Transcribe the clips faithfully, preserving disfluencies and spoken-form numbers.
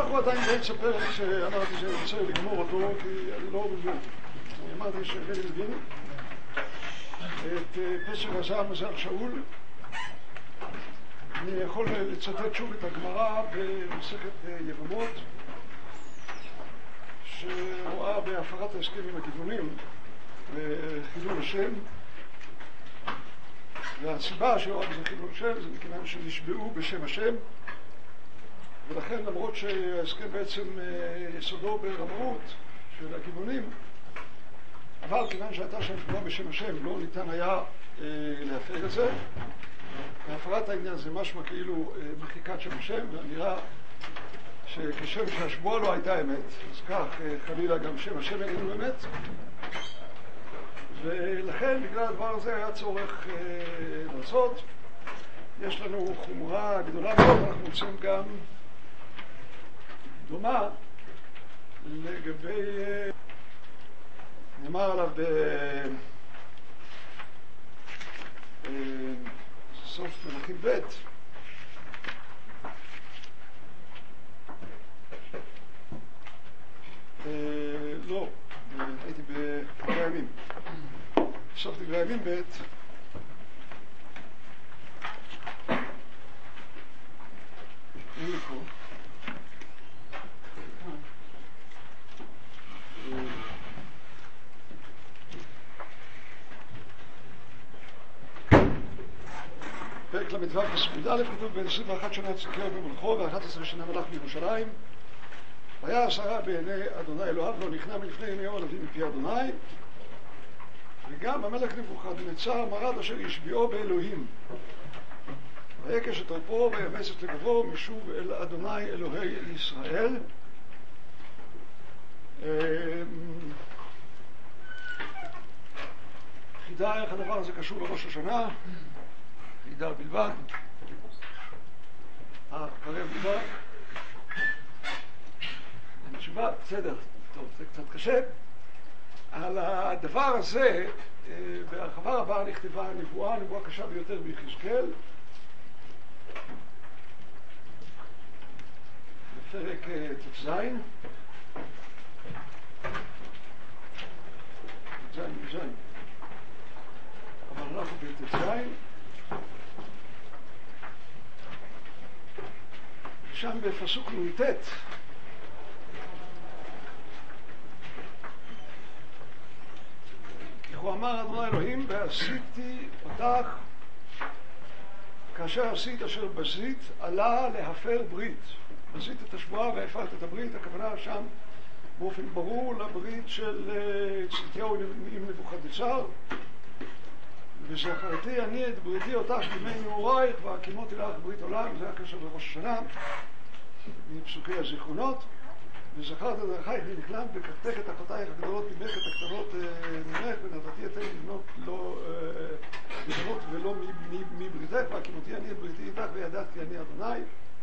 אנחנו עדיין באמצע פרק שאמרתי שאני רוצה לגמור אותו, כי אני לא מבין. אני אמרתי שאני מבין את פשר הזעם מזל שאול. אני יכול לצטט שוב את הגמרא במסכת יבמות, שרואה בהפרת ההסכם עם הכיוונים וחילול השם, והסיבה שרואה בזה חילול השם זה מכיוון שנשבעו בשם השם, ולכן למרות שההסכם בעצם יסודו ברמאות של הכיוונים, אבל כיוון שהייתה שם שבועה בשם השם לא ניתן היה להפר את זה. והפרת העניין זה משמע כאילו מחיקת שם השם, והנראה שכשם שהשבועה לא הייתה אמת, אז כך חלילה גם שם השם איננו אמת, ולכן בגלל הדבר הזה היה צורך לעשות. יש לנו חומרה גדולה מאוד, אנחנו רוצים גם דומה לגבי, נאמר עליו בסוף מלכים ב', לא, הייתי בדברי הימים, בסוף דברי הימים ב', אין לי פה, פרק למדבר פסוק א', כתוב ב-עשרים ואחת שנה צדקיהו במלכו ו-אחת עשרה שנה מלך בירושלים. והיה עשרה בעיני אדוני אלוהיו, לא נכנע מלפני ירמיהו הנביא מפי אדוני. וגם המלך נבוכדנצר מרד אשר השביעו באלוהים. ויקש את עורפו ויבס את לבבו משוב אל אדוני אלוהי ישראל. חידה איך הדבר הזה קשור לראש השנה, חידה בלבד. אה, קרב בלבד. אין תשובה, בסדר, טוב, זה קצת קשה. על הדבר הזה, בהרחבה רבה נכתבה הנבואה, הנבואה קשה ביותר ביחזקאל. בפרק ת' זין. ת' זין, ת' זין. אבל אנחנו בת' זין. שם בפסוק נ"ט. הוא אמר אדוני אלוהים, ועשיתי אותך כאשר עשית אשר בזית עלה להפר ברית. בזית את השבועה והפרת את הברית, הכוונה שם באופן ברור לברית של צדקיהו עם נבוכדנצר. וזכרתי אני את בריתי אותך בימי נעורייך והקימותי לך ברית עולם, זה הקשר לראש השנה מפסוקי הזיכרונות. וזכרת את דרכייך ונכלמת וקחתך את אחותייך הגדולות ממך את הקטנות ממך ונתתי אתן לבנות לא לבנות ולא מבריתך והקימותי אני את בריתי איתך וידעת כי אני אדוני.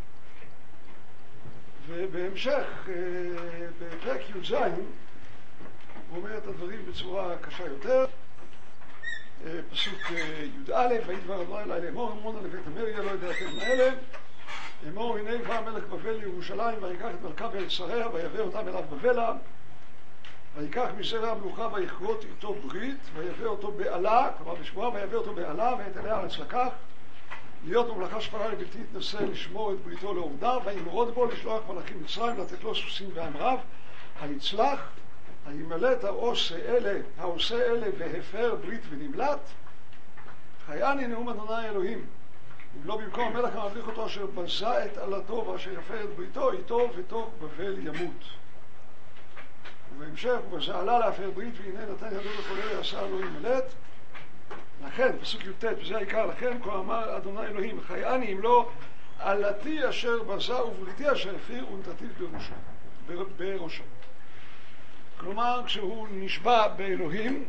ובהמשך בפרק י"ז הוא אומר את הדברים בצורה קשה יותר. פסוק י"א, ויהי דבר אדוני אלי לאמור עמונה לבית המריה לא ידעתם מאלה אמור הנה בא מלך בבל לירושלים ויקח את מלכה ואת שריה ויבא אותם אליו בבלה ויקח מזרע המלוכה ויכרות איתו ברית ויבא אותו בעלה, כלומר בשבועה ויבא אותו בעלה ואת אלי הארץ לקח להיות ממלכה שפרה לבלתי יתנשא לשמור את בריתו לעובדיו וימרוד בו לשלוח מלאכים מצרים לתת לו סוסים ועם רב היצלח הימלט העושה אלה העושה אלה והפר ברית ונמלט חייני נאום אדוני אלוהים אם לא במקום המלך המבליך אותו אשר בזה את עלתו ואשר יפר את בריתו איתו ותוך בבל ימות. ובהמשך ובזה עלה להפר ברית והנה נתן ידו לכולל עשה לא ימלט. לכן פסוק י"ט וזה העיקר לכן כה אמר אדוני אלוהים חייני אם לא עלתי אשר בזה ובריתי אשר הפיר ונתתיו בראשו בראשו. כלומר כשהוא נשבע באלוהים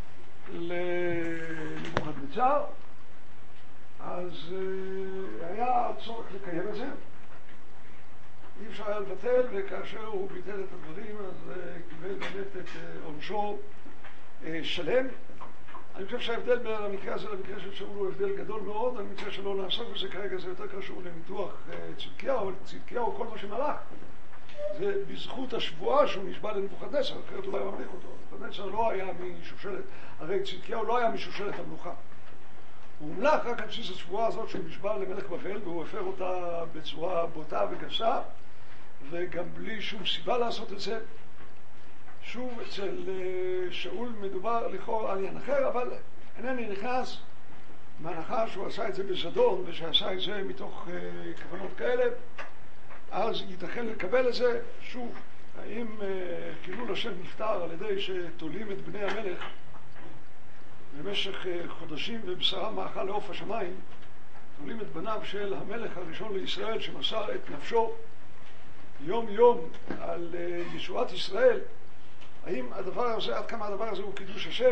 לנבוכדנצר אז היה צורך לקיים את זה, אי אפשר היה לבטל, וכאשר הוא ביטל את הדברים אז קיבל באמת את עונשו שלם. אני חושב שההבדל בין המקרה הזה למקרה של שאול הוא הבדל גדול מאוד. אני מציע שלא לעסוק בזה כרגע, זה יותר קשור לניתוח צדקיהו, אבל צדקיהו כל מה שמלך זה בזכות השבועה שהוא נשבע לנבוכדנצר, אחרת הוא לא היה ממליך אותו. נבוכדנצר לא היה משושלת, הרי צדקיהו לא היה משושלת המלוכה. הוא הומלך רק על בסיס השבועה הזאת שהוא נשבע למלך בבל, והוא הפר אותה בצורה בוטה וגסה, וגם בלי שום סיבה לעשות את זה. שוב, אצל שאול מדובר לכאורה על עניין אחר, אבל אינני נכנס מהנחה שהוא עשה את זה בזדון, ושעשה את זה מתוך uh, כוונות כאלה, אז ייתכן לקבל את זה. שוב, האם uh, חילול השם נפטר על ידי שתולים את בני המלך במשך uh, חודשים ובשרם מאכל לעוף השמיים, תולים את בניו של המלך הראשון לישראל שמסר את נפשו יום יום על uh, ישועת ישראל, האם הדבר הזה, עד כמה הדבר הזה הוא קידוש השם?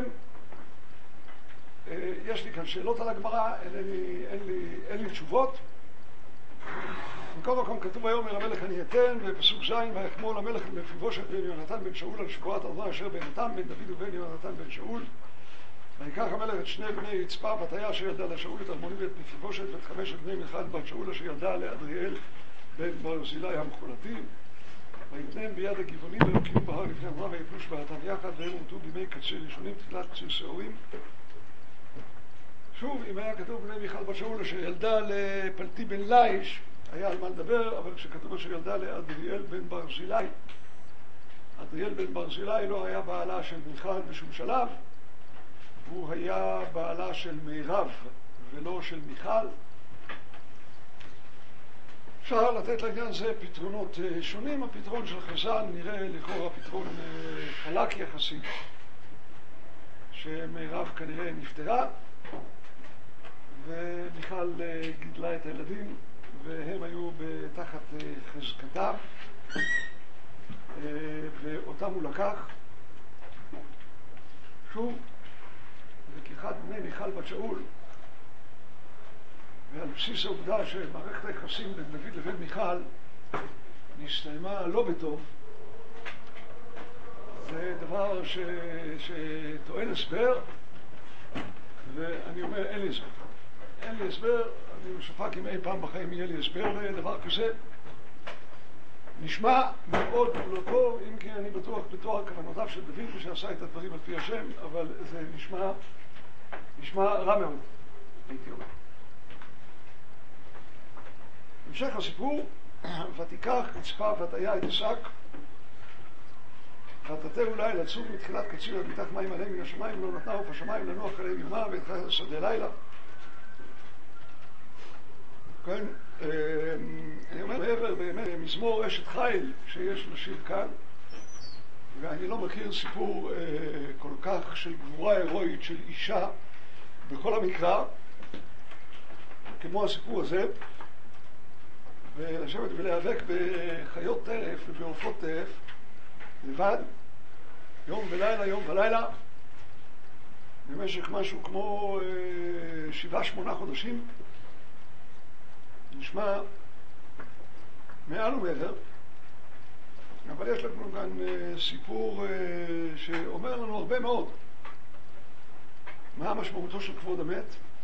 יש לי כאן שאלות על הגמרא, אין לי, אין לי, אין לי תשובות. בכל מקום כתוב היום אל המלך אני אתן, בפסוק ז' ויחמול המלך מפיבושת בן יונתן בן שאול על שבועת אדוני אשר בן נתן בן דוד ובן יונתן בן שאול. ויקח המלך את שני בני יצפה בתיה אשר ילדה לשאול את אלמוני ואת מפיבושת ואת חמשת בני מיכל בת שאול אשר ילדה לאדריאל בן ברזילי המחולתים. ויתנם ביד הגבעונים ויוקיעו בהר לפני אמרה ויפלו שבעתם יחד והם הומתו בימי קציר ראשונים תפילת קציר שעורים. שוב, אם היה כתוב בני מיכל בת שאול אשר ילדה לפלטי בן ליש, היה על מה לדבר, אבל כשכתוב אשר ילדה לאדריאל בן ברזילי, אדריאל בן ברזילי לא היה בעלה של מיכל בשום שלב, הוא היה בעלה של מירב ולא של מיכל. אפשר לתת לעניין הזה פתרונות שונים. הפתרון של חז"ל נראה לכאורה פתרון חלק יחסית, שמירב כנראה נפטרה ומיכל גידלה את הילדים והם היו תחת חזקתה ואותם הוא לקח. שוב, לקיחת בני מיכל בת שאול ועל בסיס העובדה שמערכת היחסים בין דוד לבין מיכל נסתיימה לא בטוב, זה דבר ש... שטוען הסבר, ואני אומר אין לי הסבר. אין לי הסבר, אני משפק אם אי פעם בחיים יהיה לי הסבר לדבר כזה. נשמע מאוד לא טוב, אם כי אני בטוח בתואר כוונותיו של דוד שעשה את הדברים על פי השם, אבל זה נשמע, נשמע רע מאוד, הייתי אומר. המשך הסיפור, ותיקח רצפה ותיה את השק ותתה אולי לצור מתחילת קציר עד מתח מים עליהם מן השמיים, לא נתנה עוף השמיים לנוח עליהם יומה והתחילת השדה לילה. כן, אני אומר מעבר באמת מזמור אשת חיל שיש לשיר כאן, ואני לא מכיר סיפור כל כך של גבורה הירואית של אישה בכל המקרא כמו הסיפור הזה, ולשבת ולהיאבק בחיות טרף ובעופות טרף לבד יום ולילה יום ולילה במשך משהו כמו שבעה שמונה חודשים, נשמע מעל ומעבר. אבל יש לנו כאן סיפור שאומר לנו הרבה מאוד מה המשמעותו של כבוד המת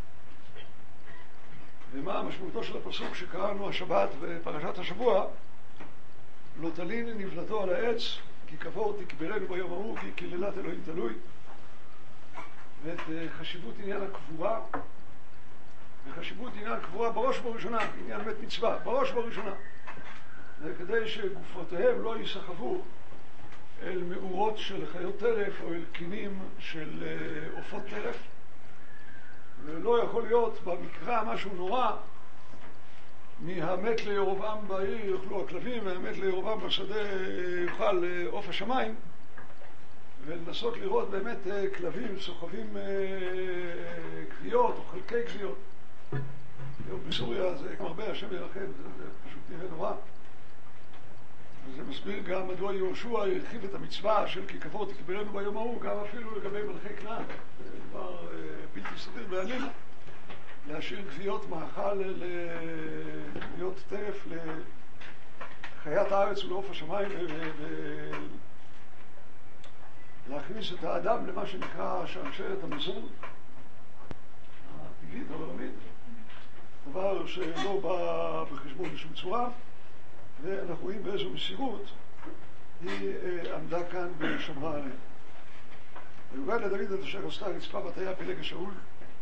ומה המשמעותו של הפסוק שקראנו השבת בפרשת השבוע, לא תלין נבלתו על העץ כי קבור תקברנו ביום ההוא כי קללת אלוהים תלוי, ואת חשיבות עניין הקבורה וחשיבות עניין הקבורה בראש ובראשונה, עניין מת מצווה בראש ובראשונה, וכדי שגופותיהם לא יסחבו אל מאורות של חיות טרף או אל קינים של עופות טרף. ולא יכול להיות במקרא משהו נורא, מהמת לירובעם בעיר יאכלו הכלבים והמת לירובעם בשדה יאכל עוף השמיים, ולנסות לראות באמת כלבים סוחבים גוויות או חלקי גוויות. בסוריה זה מרבה השם ירחם, זה פשוט נראה נורא. וזה מסביר גם מדוע יהושע הרחיב את המצווה של כי קבור תקברנו ביום ההוא גם אפילו לגבי מלכי כנען. זה דבר בלתי סביר בעליל להשאיר גוויות מאכל לגוויות טרף לחיית הארץ ולעוף השמיים ולהכניס את האדם למה שנקרא שרשרת המזון הטבעית העולמית, דבר שלא בא בחשבון בשום צורה. ואנחנו רואים באיזו מסירות היא עמדה כאן ושמרה עליהם. ויוגד לדוד את אשר עשתה רצפה בתיה פלג שאול.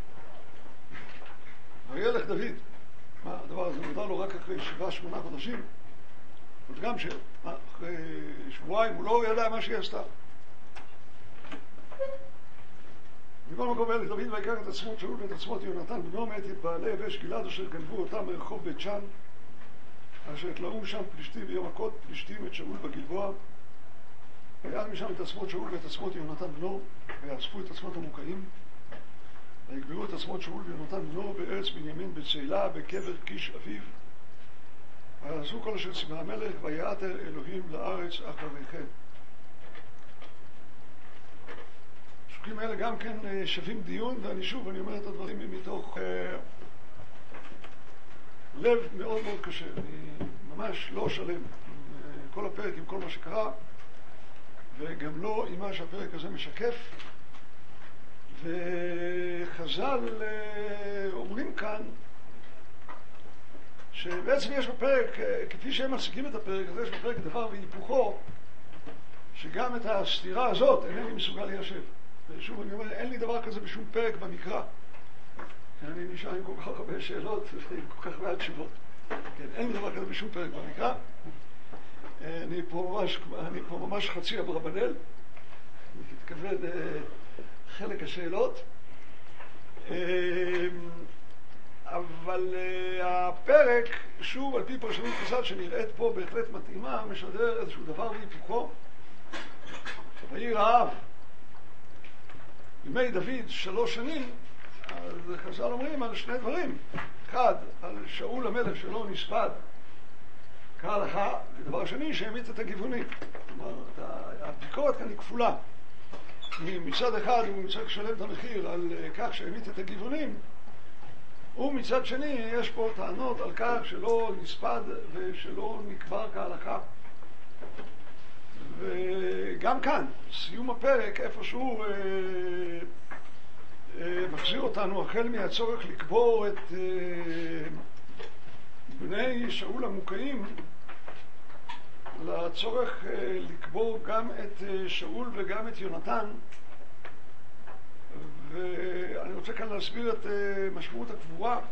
וילך דוד, מה הדבר הזה נודע לו רק אחרי שבעה שמונה חודשים, עוד גם שאחרי שבועיים הוא לא ידע מה שהיא עשתה. מכל מקום וילך דוד ויקח את עצמות שאול ואת עצמות יונתן בנו מאת בעלי יבש גלעד אשר גנבו אותם מרחוב בית שאן, אשר התלאו שם פלישתים ביום מכות פלישתים את שאול בגלבוע. ויעד משם את עצמות שאול ואת עצמות יונתן בנו, ויאספו את עצמות המוקעים, ויקברו את עצמות שאול ויונתן בנו בארץ בנימין בצאלה בקבר קיש אביו. ויעשו כל אשר ציווה המלך, ויעתר אלוהים לארץ אחריכם. הפסוקים האלה גם כן שווים דיון, ואני שוב, אני אומר את הדברים מתוך אה, לב מאוד מאוד קשה. אני ממש לא שלם עם כל הפרק, עם כל מה שקרה, וגם לא עם מה שהפרק הזה משקף. וחז"ל אומרים כאן שבעצם יש בפרק, כפי שהם מציגים את הפרק הזה, יש בפרק דבר והיפוכו, שגם את הסתירה הזאת אינני מסוגל ליישב. ושוב אני אומר, אין לי דבר כזה בשום פרק במקרא. אני נשאר עם כל כך הרבה שאלות ועם כל כך הרבה תשובות. כן, אין לי דבר כזה בשום פרק במקרא. אני פה ממש, אני פה ממש חצי אברבנאל. אני מתכוון חלק השאלות. אבל הפרק, שוב על פי פרשנות חז"ל שנראית פה בהחלט מתאימה, משדר איזשהו דבר והיפוכו. ויהי רעב ימי דוד שלוש שנים, אז חז"ל אומרים על שני דברים. אחד, על שאול המלך שלא נספד כהלכה, ודבר שני, שהמית את הגבעונים. כלומר, הביקורת כאן היא כפולה. מצד אחד הוא צריך לשלם את המחיר על כך שהמית את הגבעונים, ומצד שני יש פה טענות על כך שלא נספד ושלא נקבר כהלכה. וגם כאן, סיום הפרק, איפשהו אה, אה, מחזיר אותנו החל מהצורך לקבור את אה, בני שאול המוקעים, לצורך אה, לקבור גם את אה, שאול וגם את יונתן. ואני רוצה כאן להסביר את אה, משמעות הקבורה.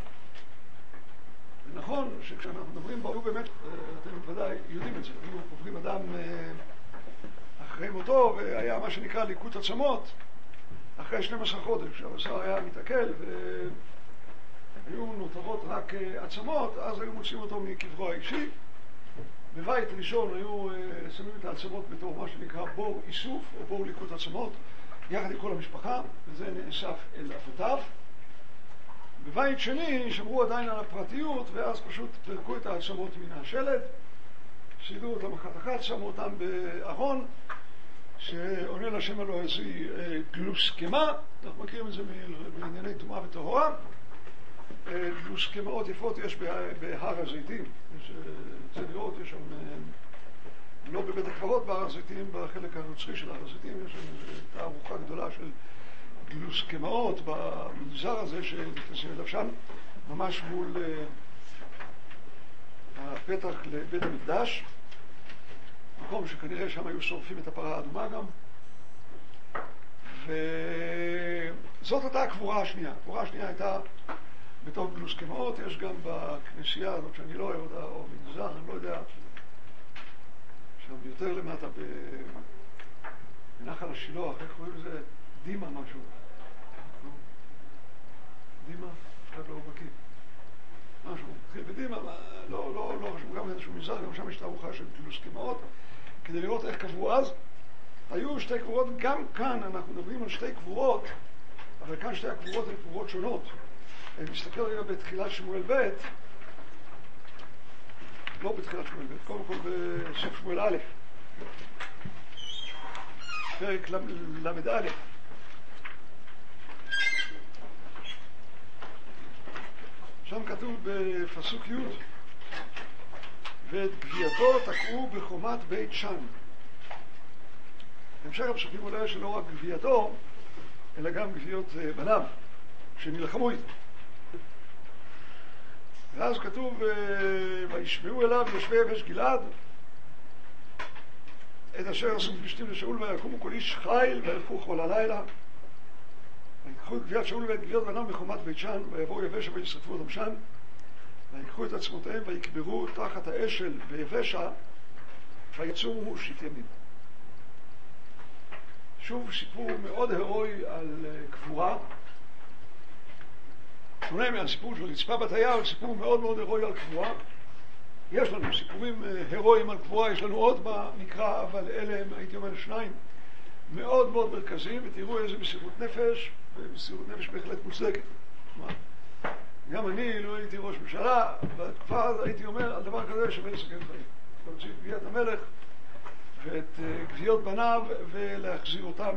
נכון שכשאנחנו מדברים בו באמת, אתם ודאי יודעים את זה, היו קוברים אדם אה, אחרי מותו, והיה מה שנקרא ליקוט עצמות אחרי שנים עשר חודש. הבשר היה מתעכל והיו נותרות רק עצמות, אז היו מוצאים אותו מקברו האישי. בבית ראשון היו שמים את העצמות בתור מה שנקרא בור איסוף או בור ליקוט עצמות יחד עם כל המשפחה, וזה נאסף אל אבותיו. בבית שני שמרו עדיין על הפרטיות, ואז פשוט פרקו את העצמות מן השלד, סידרו אותם אחת אחת, שמו אותם בארון שעונה לשם אלו איזה גלוסקמה. אנחנו מכירים את זה בענייני טומאה וטהרה. גלוסקמאות יפות יש בהר הזיתים, זה לראות, יש שם לא בבית הקברות בהר הזיתים, בחלק הנוצרי של הר הזיתים יש שם תערוכה גדולה של גלוסקמאות במנזר הזה שנכנסים אליו שם, ממש מול הפתח לבית המקדש, מקום שכנראה שם היו שורפים את הפרה האדומה גם. וזאת הייתה הקבורה השנייה. הקבורה השנייה הייתה בתור גלוסקמאות. יש גם בכנסייה הזאת שאני לא אוהב אותה, או מנזר, אני לא יודע, שם יותר למטה בנחל השילוח, איך קוראים לזה? דימה משהו. דימה? אחד לא בקיא. משהו, התחיל בדימה, לא, לא, לא חשוב, גם איזשהו מנזר, גם שם יש תערוכה של גלוסקמאות, כדי לראות איך קברו אז. היו שתי קבורות, גם כאן אנחנו מדברים על שתי קבורות, אבל כאן שתי הקבורות הן קבורות שונות. אני מסתכל רגע בתחילת שמואל ב', לא בתחילת שמואל ב', קודם כל בסוף שמואל א', פרק למד א'. שם כתוב בפסוק י' ואת גבייתו תקעו בחומת בית שאן. המשך הפסוקים עולה שלא רק גבייתו, אלא גם גביות בניו שנלחמו איתו. ואז כתוב, וישמעו אליו יושבי יבש גלעד, את אשר עשו פלישתים לשאול, ויקומו כל איש חיל, וילכו כל הלילה. ויקחו את גביית שאול ואת גביית בניו מחומת בית שן, ויבואו יבשה וישרפו אותם שם, ויקחו את עצמותיהם ויקברו תחת האשל ביבשה, ויצומו שית ימים. שוב סיפור מאוד הירואי על קבורה. שונה מהסיפור של רצפה בת היער, סיפור מאוד מאוד הירואי על קבורה. יש לנו סיפורים הירואיים על קבורה, יש לנו עוד במקרא, אבל אלה הם, הייתי אומר, שניים מאוד מאוד מרכזיים, ותראו איזה מסירות נפש, ומסירות נפש בהחלט מוצדקת. גם אני לא הייתי ראש ממשלה, בתקופה הזאת הייתי אומר על דבר כזה שווה לסכן חיים. להוציא את גביית המלך ואת גוויות בניו ולהחזיר אותם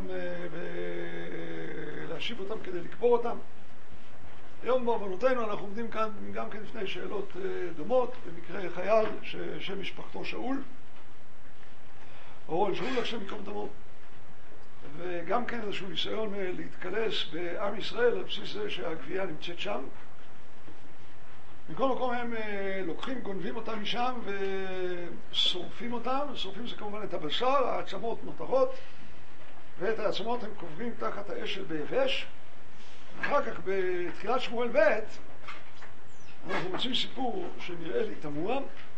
ולהשיב אותם כדי לקבור אותם. היום בעוונותינו אנחנו עומדים כאן גם כן לפני שאלות דומות, במקרה חייל ששם משפחתו שאול, אורון שאול השם יקום דמו, וגם כן איזשהו ניסיון להתכנס בעם ישראל על בסיס זה שהגבייה נמצאת שם. מכל מקום הם לוקחים, גונבים אותם משם ושורפים אותם. שורפים זה כמובן את הבשר, העצמות נותרות, ואת העצמות הם קוברים תחת האשל ביבש. אחר כך בתחילת שמואל ב' אנחנו מוצאים סיפור שנראה לי תמוה,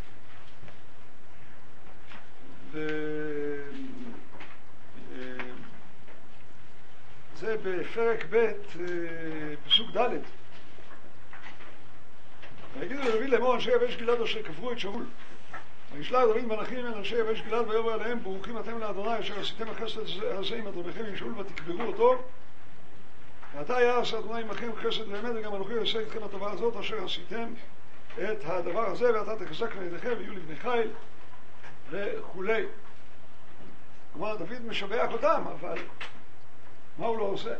וזה בפרק ב' פסוק ד'. ויגידו לדוד לאמור אנשי יבש גלעד אשר קברו את שאול, וישלח דוד מלאכים אל אנשי יבש גלעד ויאמר עליהם ברוכים אתם לאדוני אשר עשיתם החסד הזה עם אדוניכם עם שאול ותקברו אותו, ועתה יעש אדוני עמכם חסד ואמת, וגם אנוכי אעשה איתכם הטובה הזאת אשר עשיתם את הדבר הזה, ואתה תחזק לידיכם ויהיו לבני חיל וכולי. כלומר דוד משבח אותם, אבל מה הוא לא עושה?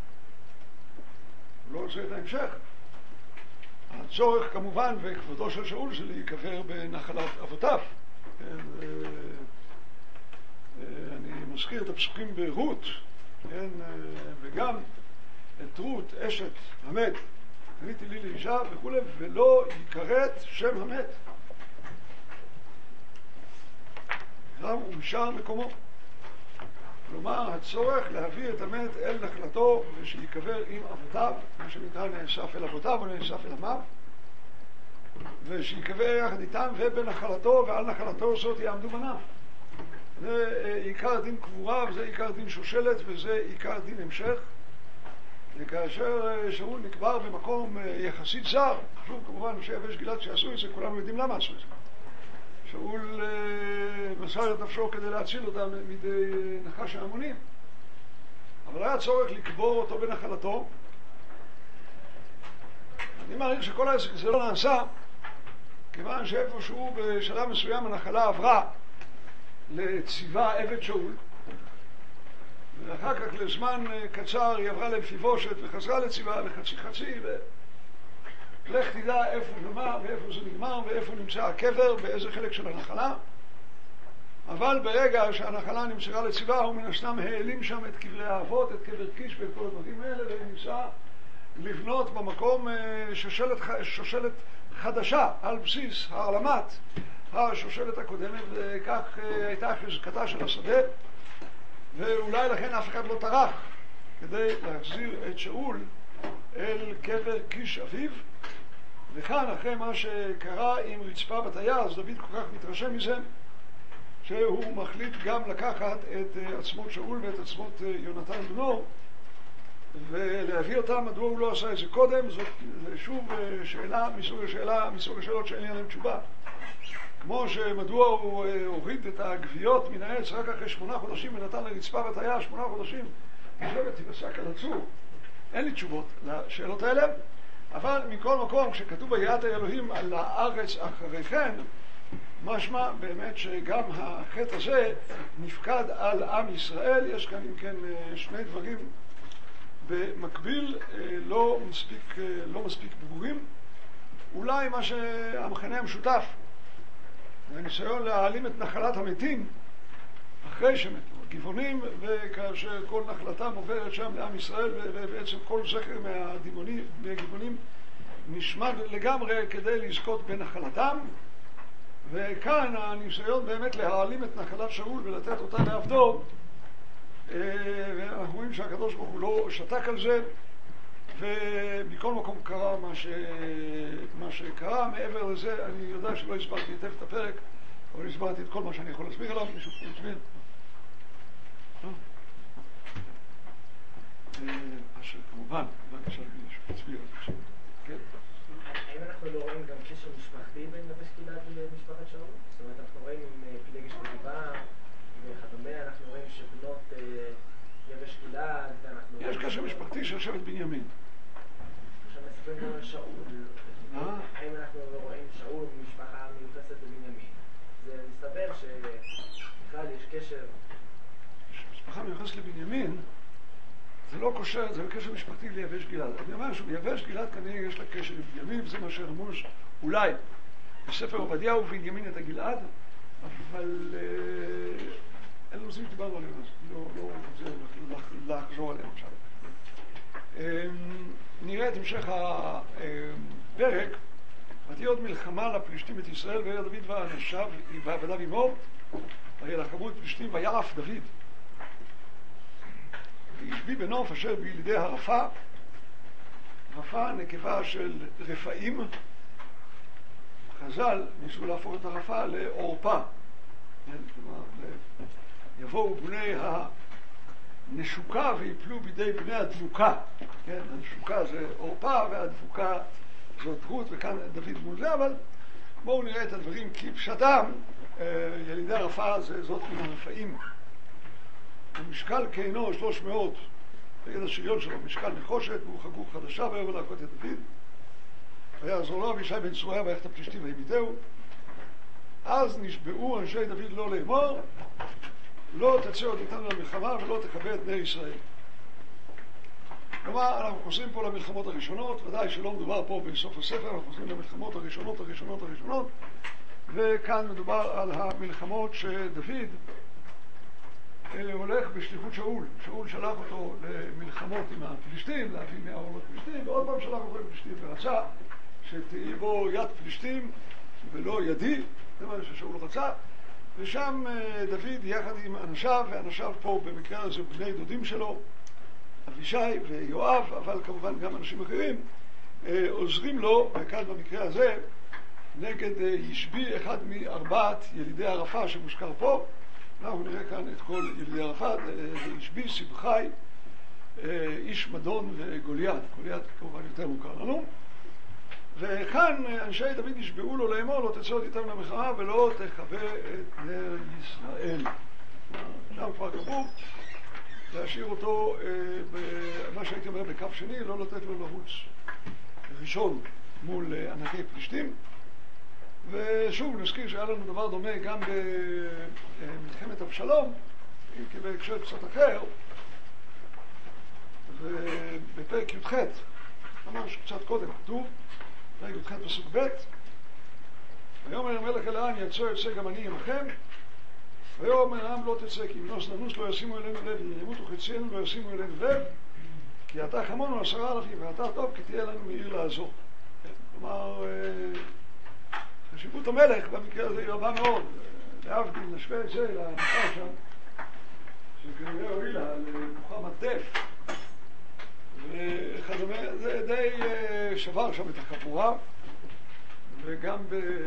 הוא לא עושה את ההמשך. הצורך כמובן וכבודו של שאול זה להיקבר בנחלת אבותיו. כן, אני מזכיר את הפסוקים ברות, כן, וגם את רות אשת המת קניתי לי לאישה וכו', ולא יקראת שם המת, גם הוא נשאר מקומו. כלומר הצורך להביא את המת אל נחלתו ושיקבר עם אבותיו, מה שנקרא נאסף אל אבותיו או נאסף אל עמיו, ושיקבר יחד איתם ובנחלתו, ועל נחלתו זאת יעמדו בניו. זה עיקר דין קבורה, וזה עיקר דין שושלת, וזה עיקר דין המשך. וכאשר שאול נקבר במקום יחסית זר, חשוב כמובן שיבש גלעד שעשו את זה, כולנו יודעים למה עשו את זה. שאול מסר את נפשו כדי להציל אותם מידי נחש ההמונים, אבל היה צורך לקבור אותו בנחלתו. אני מעריך שכל העסק הזה לא נעשה כיוון שאיפשהו בשלב מסוים הנחלה עברה לציווה עבד שאול, ואחר כך לזמן קצר היא עברה למפיבושת וחזרה לציווה לחצי חצי, ולך תדע איפה ומה ואיפה זה נגמר ואיפה נמצא הקבר, באיזה חלק של הנחלה. אבל ברגע שהנחלה נמסרה לציווה הוא מן הסתם העלים שם את קברי האבות, את קבר קיש ואת כל הדברים האלה, וניסה לבנות במקום שושלת, שושלת חדשה על בסיס העלמת השושלת הקודמת, וכך הייתה חזקתה של השדה, ואולי לכן אף אחד לא טרח כדי להחזיר את שאול אל קבר קיש אביו. וכאן אחרי מה שקרה עם רצפה בת היער, אז דוד כל כך מתרשם מזה שהוא מחליט גם לקחת את עצמות שאול ואת עצמות יונתן בנו ולהביא אותם. מדוע הוא לא עשה את זה קודם? זאת שוב שאלה מסוג השאלה, מסוג השאלות שאין לי עליהן תשובה. כמו שמדוע הוא הוריד את הגוויות מן העץ רק אחרי שמונה חודשים ונתן לרצפה בת היער שמונה חודשים לשבת תפסק על הצור. אין לי תשובות לשאלות האלה, אבל מכל מקום כשכתוב ויראת האלוהים על הארץ אחרי כן, משמע באמת שגם החטא הזה נפקד על עם ישראל. יש כאן אם כן שני דברים במקביל לא מספיק, לא מספיק ברורים. אולי מה שהמכנה המשותף זה הניסיון להעלים את נחלת המתים אחרי שמתו, הגבעונים, וכאשר כל נחלתם עוברת שם לעם ישראל ובעצם כל זכר מהגבעונים נשמד לגמרי כדי לזכות בנחלתם, וכאן הניסיון באמת להעלים את נחלת שאול ולתת אותה לעבדו, ואנחנו רואים שהקדוש ברוך הוא לא שתק על זה, ומכל מקום קרה מה, ש... מה שקרה. מעבר לזה אני יודע שלא הסברתי היטב את הפרק, אבל הסברתי את כל מה שאני יכול להסביר עליו. מישהו פה מסביר? אז כמובן, בבקשה, מישהו תסביר על זה. כן? האם אנחנו לא רואים גם קשר משפחתי בין יבש גלעד למשפחת שאול? זאת אומרת, אנחנו רואים עם פילגש בגבעה וכדומה, אנחנו רואים שבנות יבש גלעד, ואנחנו... יש קשר משפחתי של שבט בנימין. עכשיו מספרים לנו על שאול. האם אנחנו לא רואים שאול משפחה מיוחסת בבנימין? זה מסתבר שבכלל יש קשר... משפחה מיוחסת לבנימין, זה לא קושר, זה לא קשר משפחתי ליבש גלעד. אני אומר שוב, יבש גלעד כנראה יש לה קשר לבנימין, וזה מה שרמוז אולי בספר עובדיה ובנימין את הגלעד, אבל אין לנו נושאים שדיברנו עליהם, אז לא רוצה לחזור עליהם עכשיו. נראה את המשך הפרק. ותהיה עוד מלחמה לפלישתים את ישראל, והיה דוד ואנשיו ועבדיו עמו, וילחמו את פלישתים, ויעף דוד וישבי בנוף אשר בילידי הרפה. רפה נקבה של רפאים. חז"ל ניסו להפוך את הרפה לעורפה. יבואו בני הנשוקה ויפלו בידי בני הדבוקה. כן, הנשוקה זה עורפה והדבוקה זאת רות, וכאן דוד מול זה, אבל בואו נראה את הדברים כפשטם. ילידי הרפה זה זאת מן הרפאים. המשקל כהנו שלוש מאות, ויד השריון שלו משקל נחושת, והוא חגור חדשה ויבוא להכות את דוד. ויעזור לו אבישי בן צרויה ויך את הפלישתים וימיתהו. אז נשבעו אנשי דוד לא לאמור, לא תצא עוד איתנו למלחמה ולא תכבה את בני ישראל. כלומר, אנחנו חוזרים פה למלחמות הראשונות, ודאי שלא מדובר פה בסוף הספר, אנחנו חוזרים למלחמות הראשונות, הראשונות, הראשונות, וכאן מדובר על המלחמות שדוד הולך בשליחות שאול. שאול שלח אותו למלחמות עם הפלישתים, להביא מהעולות פלישתים, ועוד פעם שלח אותו לפלישתים, ורצה שתהיה בו יד פלישתים ולא ידי, זה מה ששאול רצה, ושם דוד יחד עם אנשיו, ואנשיו פה במקרה הזה בני דודים שלו, אבישי ויואב, אבל כמובן גם אנשים אחרים, עוזרים לו, וכאן במקרה הזה, נגד ישבי, אחד מארבעת ילידי הרפה שמוזכר פה. אנחנו נראה כאן את כל ילידי הרפה, ישבי, סיבחי, איש מדון וגוליית. גוליית כמובן יותר מוכר לנו. וכאן אנשי דוד ישבעו לו לאמור, לא תצא עוד איתם למלחמה ולא תכבה את נר ישראל. שם כבר כתוב להשאיר אותו, מה שהייתי אומר בקו שני, לא לתת לו לרוץ ראשון מול ענקי פלישתים. ושוב נזכיר שהיה לנו דבר דומה גם במלחמת אבשלום, אם כי בהקשר קצת אחר, ובפרק י"ח, ממש קצת קודם כתוב, פרק י"ח פסוק ב', ויאמר המלך אל העם יצא יצא גם אני עמכם, ויאמר העם לא תצא כי אם נוס ננוס לא ישימו אלינו לב, אם ימותו חציינו לא ישימו אלינו לב, כי אתה חמונו עשרה אלפים ואתה טוב כי תהיה לנו מעיר לעזור. כלומר, חשיבות המלך במקרה הזה היא רבה מאוד. להבדיל, נשווה את זה לנכר שם, שכנראה הועילה למוחמד דף, וכדומה, זה די שבר שם את החבורה, וגם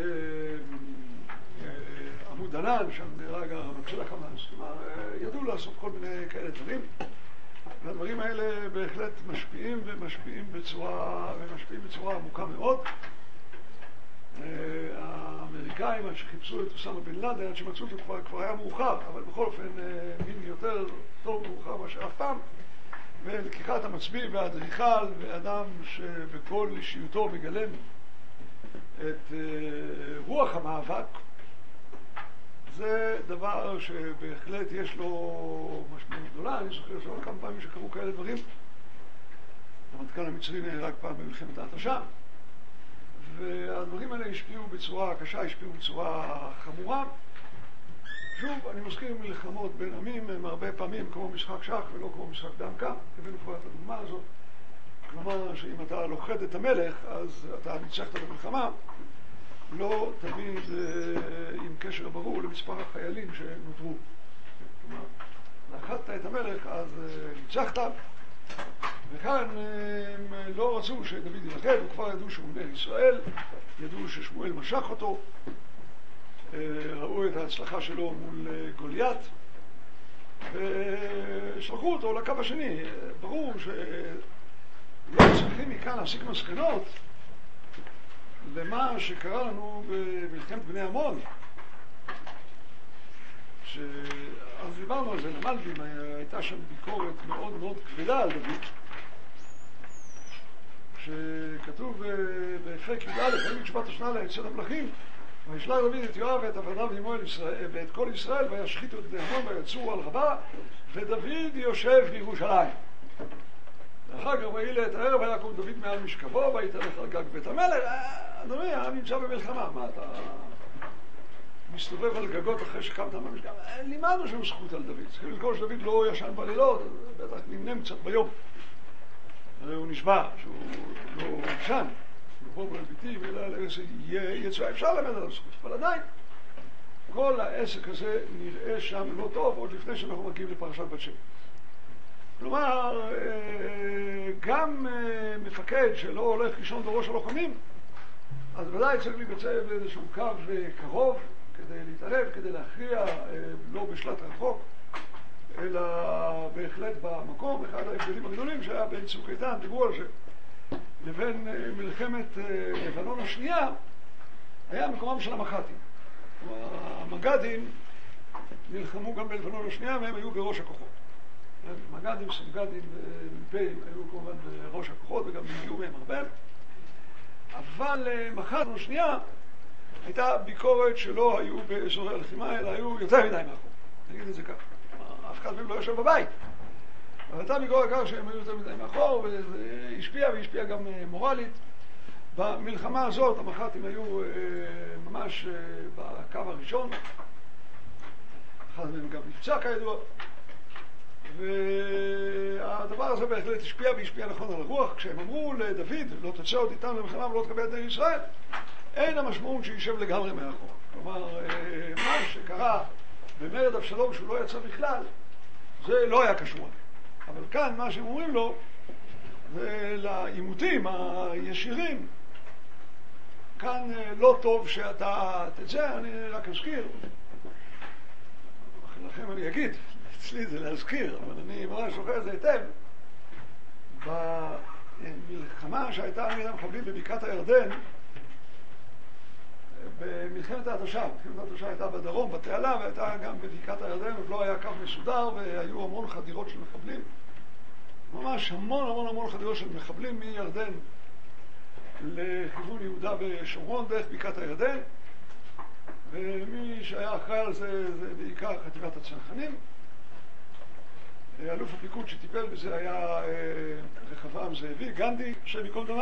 בעמוד ענן, שם נהרג הרב של החמאס. כלומר, ידעו לעשות כל מיני כאלה דברים, והדברים האלה בהחלט משפיעים ומשפיעים בצורה, ומשפיעים בצורה עמוקה מאוד. האמריקאים שחיפשו את אוסמה בן לאדן, עד שמצאו אותו כבר, כבר היה מאוחר, אבל בכל אופן מין יותר טוב מאוחר מאשר אף פעם. ולקיחת המצביא והאדריכל ואדם שבכל אישיותו מגלם את רוח המאבק, זה דבר שבהחלט יש לו משמעות גדולה. אני זוכר שעוד כמה פעמים שקרו כאלה דברים. המטכ"ל המצרי נהרג פעם במלחמת ההתשה, והדברים האלה השפיעו בצורה קשה, השפיעו בצורה חמורה. שוב, אני מזכיר מלחמות בין עמים, הם הרבה פעמים כמו משחק שח ולא כמו משחק דמקה. הבאנו כבר את הדוגמה הזאת כלומר שאם אתה לוכד את המלך אז אתה ניצחת במלחמה, לא תמיד עם קשר ברור למספר החיילים שנותרו. כלומר, לחדת את המלך אז ניצחת, וכאן הם לא רצו שדוד ילכד, וכבר ידעו שהוא מלך ישראל, ידעו ששמואל משך אותו, ראו את ההצלחה שלו מול גוליית, ושלחו אותו לקו השני. ברור שלא צריכים מכאן להסיק מסקנות למה שקרה לנו במלחמת בני עמון, אז דיברנו על זה, למדנו, הייתה שם ביקורת מאוד מאוד כבדה על דוד, שכתוב בפרק י"א, ויהי משפט השנה ליצאת המלכים, וישלח דוד את יואב ואת עבדיו עמו ואת כל ישראל, וישחיתו את בני עמון ויצאו על רבה, ודוד יושב בירושלים. ואחר כך ויהי את הערב, ויקום דוד מעל משכבו, ויתהלך על גג בית המלך. אדוני, העם נמצא במלחמה, מה אתה מסתובב על גגות אחרי שקמת מהמשכב? לימדנו שם זכות על דוד, צריכים לזכור שדוד לא ישן בלילות, בטח נמנם קצת ביום. הרי הוא נשבע שהוא לא ישן, ברוב הביתים, אלא יצא, אפשר למד על הזכות, אבל עדיין כל העסק הזה נראה שם לא טוב, עוד לפני שאנחנו מגיעים לפרשת בת שבע. כלומר, גם מפקד שלא הולך לישון בראש הלוחמים, אז ודאי צריך להימצא באיזשהו קו קרוב כדי להתערב, כדי להכריע, לא בשלט רחוק, אלא בהחלט במקום. אחד ההבדלים הגדולים שהיה בין צוק איתן, דיברו על זה, לבין מלחמת לבנון השנייה, היה מקומם של המח"טים. המג"דים נלחמו גם בלבנון השנייה, והם היו בראש הכוחות. מג"דים, סמג"דים ומ"פים היו כמובן בראש הכוחות, וגם הגיעו מהם הרבה. אבל מח"טים השנייה הייתה ביקורת שלא היו באזורי הלחימה, אלא היו יותר מדי מאחור. נגיד את זה ככה. אף אחד מהם לא יושב בבית. אבל הייתה ביקורת כך שהם היו יותר מדי מאחור, וזה השפיע, והשפיע גם מורלית. במלחמה הזאת המח"טים היו ממש בקו הראשון. אחד מהם גם נפצע כידוע. והדבר הזה בהחלט השפיע והשפיע נכון על הרוח. כשהם אמרו לדוד, לא תצא עוד איתנו למלחמה ולא תקבל את בני ישראל, אין המשמעות שישב לגמרי מאחור. כלומר, מה שקרה במרד אבשלום שהוא לא יצא בכלל, זה לא היה קשור. אבל כאן מה שהם אומרים לו, זה לעימותים הישירים, כאן לא טוב שאתה תצא. אני רק אזכיר, לכם אני אגיד, אצלי זה להזכיר, אבל אני ממש זוכר את זה היטב. במלחמה שהייתה נגד המחבלים בבקעת הירדן, במלחמת ההתשה, מלחמת ההתשה הייתה בדרום, בתעלה, והייתה גם בבקעת הירדן, עוד לא היה קו מסודר, והיו המון חדירות של מחבלים. ממש המון המון המון חדירות של מחבלים מירדן לכיוון יהודה ושומרון דרך בקעת הירדן, ומי שהיה אחראי על זה זה בעיקר חטיבת הצנחנים. אלוף הפיקוד שטיפל בזה היה רחבעם זאבי, גנדי, השם ייקום דמו.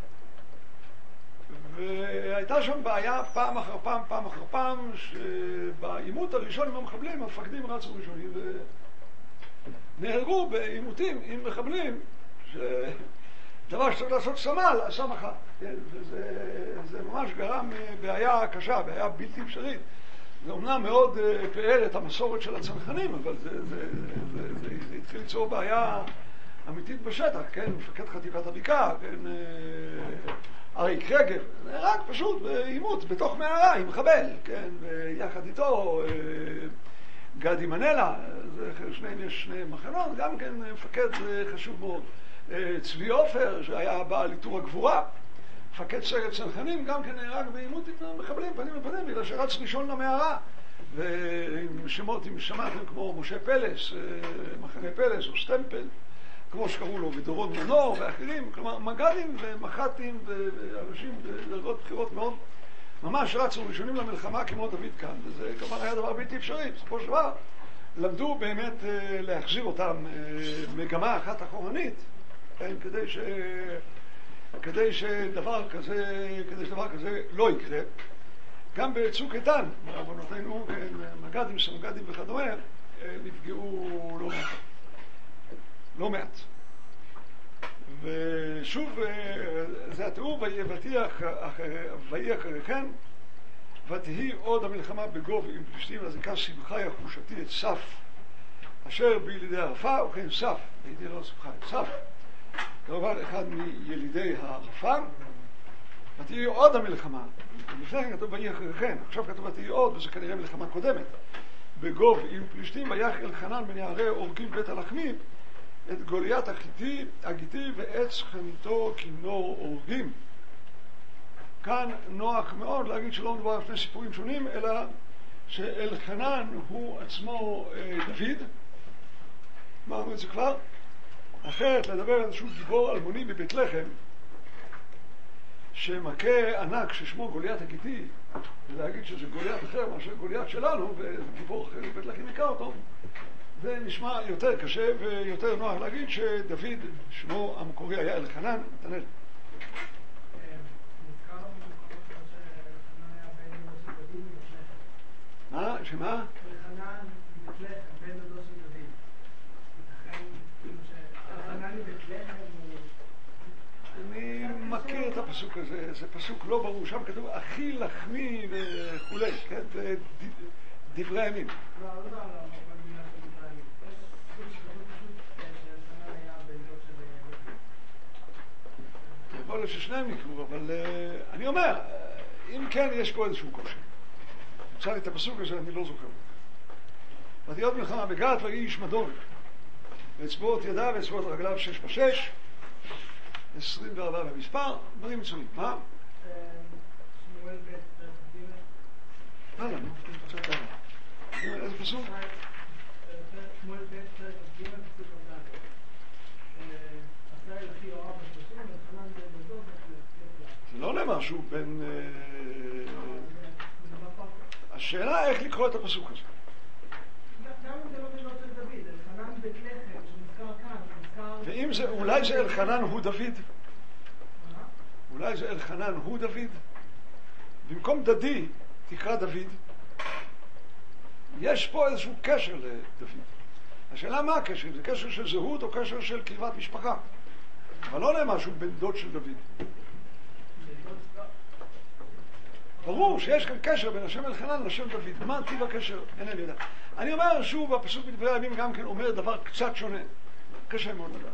והייתה שם בעיה פעם אחר פעם, פעם אחר פעם, שבעימות הראשון עם המחבלים, המפקדים רצו ראשונים, ונהרגו בעימותים עם מחבלים, שדבר שצריך לעשות סמל, עשה מח"ט. וזה זה ממש גרם בעיה קשה, בעיה בלתי אפשרית. זה אומנם מאוד פאר את המסורת של הצנחנים, אבל זה, זה, זה, זה, זה, זה התחיל ליצור בעיה אמיתית בשטח, כן? מפקד חטיבת הבקעה, כן? אריק רגב, רק פשוט בעימות בתוך מערה עם מחבל, כן? ויחד איתו גדי מנלה, שניהם יש שני מחנות, גם כן מפקד חשוב מאוד. צבי עופר, שהיה בעל עיטור הגבורה, מפקד סיירת צנחנים, גם כן נהרג בעימות עם מחבלים פנים לפנים, בגלל שרץ ראשון למערה. ועם שמות, אם שמעתם, כמו משה פלס, מחנה פלס או סטמפל, כמו שקראו לו, ודורון מנור ואחרים, כלומר מג"דים ומח"טים ואנשים בדרגות בחירות מאוד, ממש רצו ראשונים למלחמה כמו דוד כאן, וזה כלומר היה דבר בלתי אפשרי. בסופו של דבר למדו באמת להחזיר אותם מגמה אחת אחורנית, כן, כדי ש... כדי שדבר כזה, כדי שדבר כזה לא יקרה. גם בצוק איתן, בעוונותינו, כן, מג"דים, סמג"דים וכדומה, נפגעו לא מעט. לא מעט. ו... שוב, זה התיאור, ויהי אחריכם, ותהי עוד המלחמה בגוב עם פלישתים, אז יקח שמחה יחושתי את סף, אשר בילידי ערפה, וכן סף, בילידי לא שמחה, את סף, כמובן אחד מילידי הערפה, ותהי עוד המלחמה, לפני כן כתוב ויהי אחריכם, עכשיו כתוב ותהי עוד, וזה כנראה מלחמה קודמת, בגוב עם פלישתים, ויח אלחנן בן יערי הורגים בית הלחמי, את גוליית החיתי, הגיתי ועץ חניתו כינור הורגים. כאן נוח מאוד להגיד שלא מדובר על שני סיפורים שונים, אלא שאלחנן הוא עצמו דוד, אמרנו את זה כבר, אחרת לדבר על איזשהו גיבור אלמוני בבית לחם, שמכה ענק ששמו גוליית הגיתי, ולהגיד שזה גוליית אחר מאשר גוליית שלנו, וגיבור אחר בבית לחם יקע אותו, זה נשמע יותר קשה ויותר נוח להגיד שדוד, שמו המקורי היה אלחנן, נתנאל. מה? שמה? אלחנן מבית לחם, בן דודו של דוד. ייתכן כאילו שאלחנן מבית לחם הוא... אני מכיר את הפסוק הזה, זה פסוק לא ברור, שם כתוב אחי לחמי וכולי, כן? דברי הימים. לא, לא, לא, לא, במילה של דברי הימים. יש סוג שכתוב פשוט שאלחנן היה בן דוד של דוד. יכול להיות ששניהם נקראו, אבל אני אומר, אם כן יש פה איזשהו קושי. נמצא לי את הפסוק הזה, אני לא זוכר. ותהי עוד מלחמה בגת ויהי איש מדון. ואצבעות ידיו ואצבעות רגליו שש בשש, עשרים וארבע במספר, דברים מצויים. מה? שמואל בית פרק ג'. הלאה, נו, קצת הלאה. איזה פסוק? שמואל בית פרק ג' פסוק ארבע. עשה אל אחי יואב השלושים ואלחנן בן דודו וכו'. זה לא נאמר שהוא בן... השאלה איך לקרוא את הפסוק הזה. גם אם זה לא בן דוד של דוד, אלחנן בית לחם שנזכר כאן, שנזכר... ואם זה, אולי זה אלחנן הוא דוד? מה? אולי זה אלחנן הוא דוד? במקום דדי תקרא דוד. יש פה איזשהו קשר לדוד. השאלה מה הקשר? זה קשר של זהות או קשר של קרבת משפחה? אבל לא נאמר שהוא בן דוד של דוד. ברור שיש כאן קשר בין השם אלחנן לשם דוד. מה טיב הקשר? אינני יודע. אני אומר שוב, הפסוק בדברי הימים גם כן אומר דבר קצת שונה. קשה מאוד לדעת.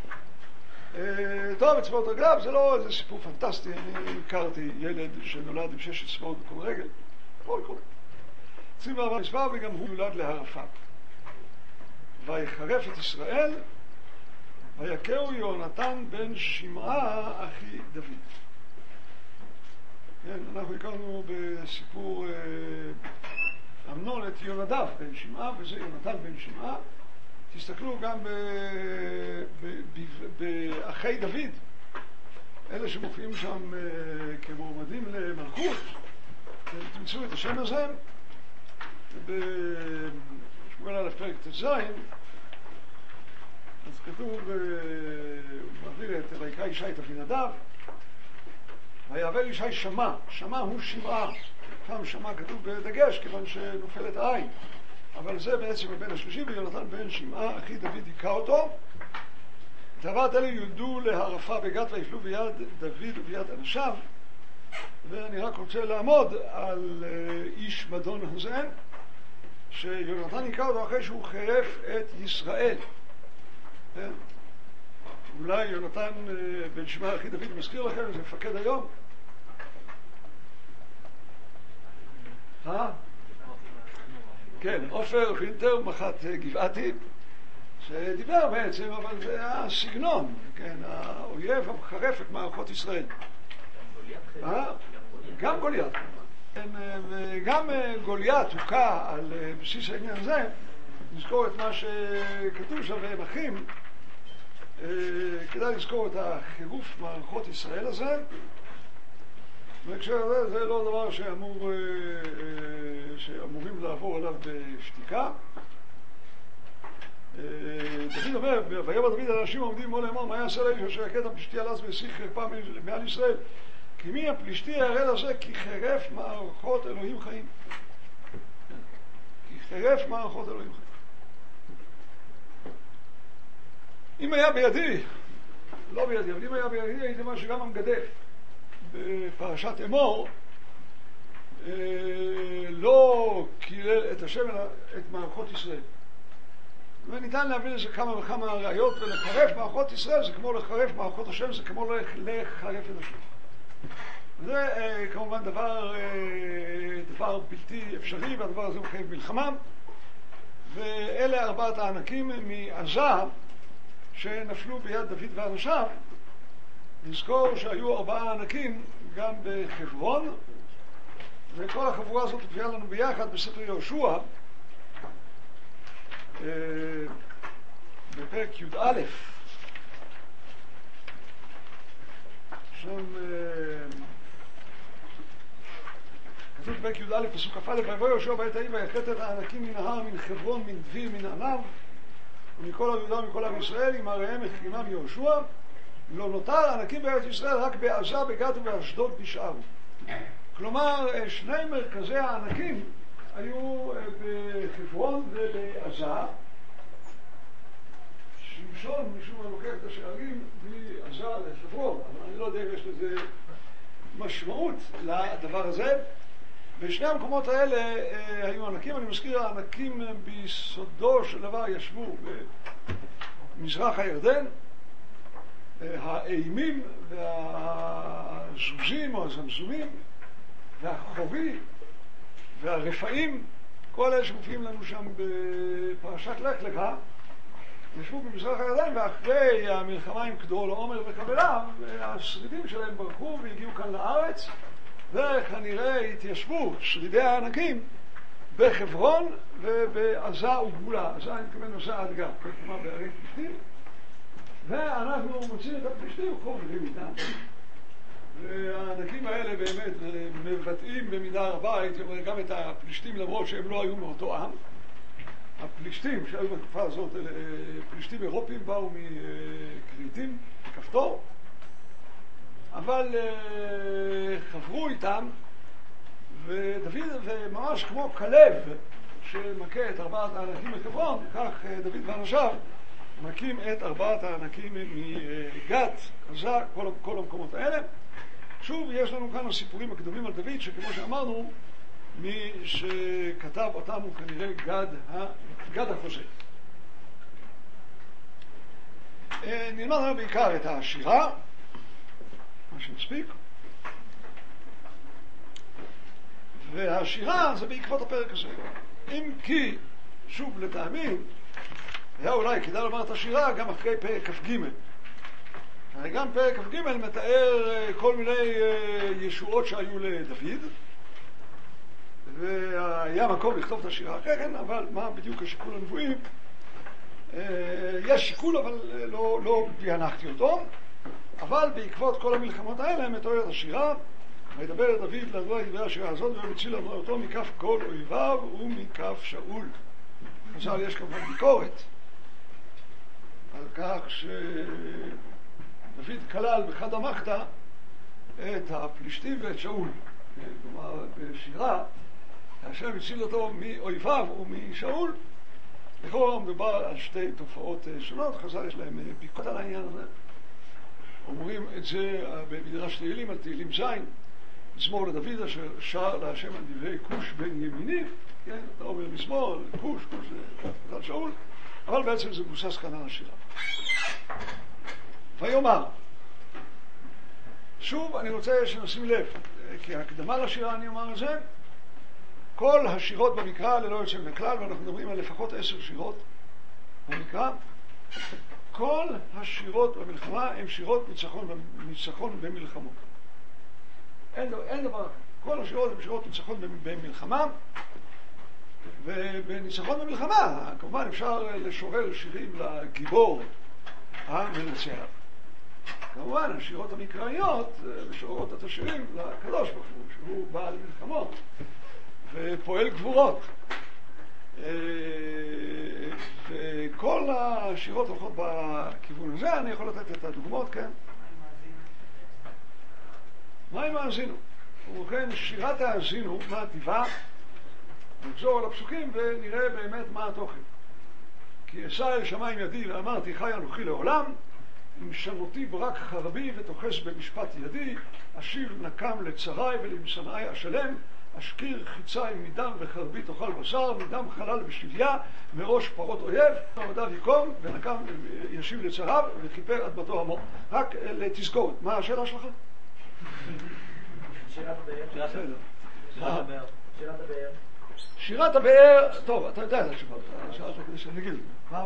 טוב, אצבעות רגליו זה לא איזה סיפור פנטסטי. אני הכרתי ילד שנולד עם שש אצבעות בכל רגל. כל כל. עשרים וארבע מספר וגם הוא נולד להרפה. ויחרף את ישראל ויקהו יונתן בן שמעה אחי דוד. כן, אנחנו הכרנו בסיפור אה, אמנון את יונדב בן שמעה, וזה יונתן בן שמעה. תסתכלו גם באחי דוד, אלה שמופיעים שם אה, כמועמדים למלכות, תמצאו את השם הזה, בשמואל א' פרק ט"ז, אז כתוב, אה, הוא מעביר את ויקרא ישי את אבינדב, ויעבר ישי שמע, שמע הוא שמעה, פעם שמע כתוב בדגש כיוון שנופלת העין, אבל זה בעצם הבן השלישי, ויונתן בן שמעה אחי דוד היכה אותו. את ארבעת אלה יולדו להרפה בגת ויפלו ביד דוד וביד אנשיו. ואני רק רוצה לעמוד על איש מדון הזה, שיונתן היכה אותו אחרי שהוא חירף את ישראל. אולי יונתן בן שמעה אחי דוד מזכיר לכם, זה מפקד היום. אה? כן, עופר וינטר, מח"ט גבעתי, שדיבר בעצם, אבל זה היה סגנון, כן, האויב המחרף את מערכות ישראל. גם גוליית. וגם גוליית הוקע על בסיס העניין הזה, נזכור את מה שכתוב שם והם אחים, כדאי לזכור את החירוף מערכות ישראל הזה, וכשזה זה לא דבר שאמור, שאמורים לעבור עליו בשתיקה. דוד אומר, ויאמר דוד האנשים עומדים מול לאמור, מה יעשה לאיש אשר יכה את הפלישתי על אז וישיג חרפה מעל ישראל? כי מי הפלישתי הירד הזה? כי חרף מערכות אלוהים חיים. כי חרף מערכות אלוהים חיים. אם היה בידי, לא בידי, אבל אם היה בידי, הייתי אומר שגם המגדל בפרשת אמור לא קילל את השם אלא את מערכות ישראל. וניתן להביא לזה כמה וכמה ראיות, ולחרף מערכות ישראל זה כמו לחרף מערכות השם, זה כמו לחרף את השם. זה כמובן דבר, דבר בלתי אפשרי, והדבר הזה מחייב מלחמה. ואלה ארבעת הענקים מעזה שנפלו ביד דוד ואנשיו. נזכור שהיו ארבעה ענקים גם בחברון, וכל החבורה הזאת הופיעה לנו ביחד בספר יהושע בפרק י"א. שם כתוב בפרק י"א פסוק כ"א: ויבוא יהושע בעת ההיא ויחת את הענקים מן ההר, מן חברון, מן דביר, מן ענב ומכל היהודה ומכל עם ישראל, עם עריהם החרימם יהושע. לא נותר ענקים בארץ ישראל, רק בעזה, בגת ובאשדוד נשארו. כלומר, שני מרכזי הענקים היו בחברון ובעזה. שמשון משום מה לוקח את השערים מעזה לחברון, אבל אני לא יודע אם יש לזה משמעות לדבר הזה. בשני המקומות האלה היו ענקים. אני מזכיר, הענקים ביסודו של דבר ישבו במזרח הירדן. האימים והזוזים או הזמזומים והחובי והרפאים, כל אלה שמופיעים לנו שם בפרשת לך לך, ישבו במזרח הירדן, ואחרי המלחמה עם כדור לעומר וחבריו, השרידים שלהם ברחו והגיעו כאן לארץ, וכנראה התיישבו שרידי הענקים בחברון ובעזה וגבולה. עזה, אני מתכוון עזה עד גת, כלומר בערי פלישתים, ואנחנו מוצאים את הפלישתים וחוברים איתם. והענקים האלה באמת מבטאים במידה רבה, הייתי אומר, גם את הפלישתים, למרות שהם לא היו מאותו עם. הפלישתים שהיו בתקופה הזאת, פלישתים אירופיים, באו מקריטים, מכפתור, אבל חברו איתם, ודוד, וממש כמו כלב שמכה את ארבעת הענקים בחברון, כך דוד ואנשיו מכים את ארבעת הענקים מגת, עזה, כל, כל המקומות האלה. שוב, יש לנו כאן הסיפורים הקדומים על דוד, שכמו שאמרנו, מי שכתב אותם הוא כנראה גד, גד החוזה. נלמד לנו בעיקר את השירה, מה שמספיק. והשירה זה בעקבות הפרק הזה. אם כי, שוב לטעמי, היה אולי כדאי לומר את השירה גם אחרי פרק כ"ג. הרי גם פרק כ"ג מתאר כל מיני ישועות שהיו לדוד, והיה מקום לכתוב את השירה אחרי כן, אבל מה בדיוק השיקול הנבואי? יש שיקול, אבל לא, לא פענחתי אותו. אבל בעקבות כל המלחמות האלה מתוארת השירה, וידבר דוד לאדוני דברי השירה הזאת, ומציל אדוני אותו מכף כל אויביו ומכף שאול. חז"ל, יש כמובן ביקורת על כך שדוד כלל בחד המחתא את הפלישתים ואת שאול. כלומר, בשירה, השם הציל אותו מאויביו ומשאול, לכאורה מדובר על שתי תופעות שונות. חז"ל יש להם ביקורת על העניין הזה. אומרים את זה במדרש תהילים, על תהילים ז', מזמור לדוד אשר שר להשם על דברי כוש בן ימיני, כן, אתה אומר מזמור, כוש, כוש זה על שאול, אבל בעצם זה מבוסס כאן על השירה. ויאמר, שוב אני רוצה שנשים לב, כי הקדמה לשירה אני אומר את זה, כל השירות במקרא ללא יוצא מן הכלל, ואנחנו מדברים על לפחות עשר שירות במקרא, כל השירות במלחמה הם שירות ניצחון, ניצחון במלחמות. אין, אין דבר אחר. כל השירות הם שירות ניצחון במלחמה, ובניצחון במלחמה, כמובן אפשר לשורר שירים לגיבור המנצח. כמובן, השירות המקראיות משוררות את השירים לקדוש ברוך הוא, שהוא בעל מלחמות ופועל גבורות. וכל השירות הולכות בכיוון הזה. אני יכול לתת את הדוגמאות, כן? מה עם האזינו? ובכן, שירת האזינו, מה הטבעה? נחזור על הפסוקים ונראה באמת מה התוכן. כי אשא אל שמיים ידי ואמרתי חי אנוכי לעולם, אם שנותי ברק חרבי ותוחס במשפט ידי, אשיב נקם לצרי ולמשנאי אשלם, אשקיר חיצי מדם וחרבי תאכל בשר, מדם חלל ושביה, מראש פרות אויב, עמדיו יקום ונקם ישיב לצריו וכיפר אדמתו עמו. רק לתזכורת, מה השאלה שלך? שירת הבאר. שירת הבאר. שירת הבאר. שירת הבאר, טוב, אתה יודע את התשובה, שאלת כדי שאני אגיד. מה?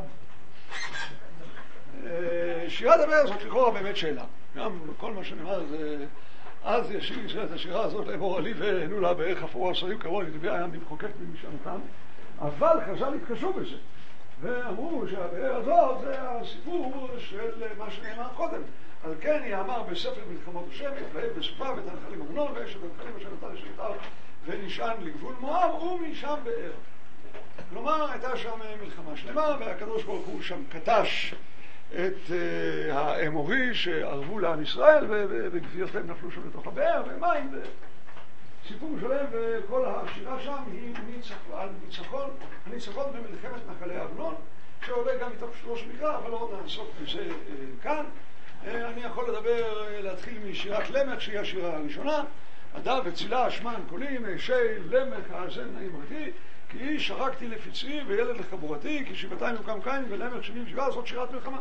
שירת הבאר זאת לכאורה באמת שאלה. גם כל מה שנאמר זה... אז ישיב ישראל את השירה הזאת לאמור עלי והנו לה בערך אפרו עשרים קרוב לטבעי הים במחוקק במשענתם, אבל חז"ל התקשו בזה ואמרו שהבאר הזאת זה הסיפור של מה שנאמר קודם. על כן יאמר בספר מלחמות השם יתלהב בסופה ותנחלים אמנון ואשת הנחלים אשר נתן לשליטה ונשען לגבול מואב ומשם באר. כלומר הייתה שם מלחמה שלמה והקדוש ברוך הוא שם קטש את uh, האמורי שערבו לעם ישראל וגביעותיהם נפלו שם לתוך הבאר ומים וסיפור שלם, וכל השירה שם היא על ניצחון, הניצחון במלחמת נחלי אבנון שעולה גם מתוך שלוש מקרא, אבל עוד נעסוק בזה uh, כאן. uh, אני יכול לדבר, uh, להתחיל משירת למק שהיא השירה הראשונה. עדה וצילה אשמן קולים שי למק האזן נעים רתי כי איש שרקתי לפצעי וילד לחבורתי כי שבעתיים יוקם קין ולמק שבעים שבעה. זאת שירת מלחמה.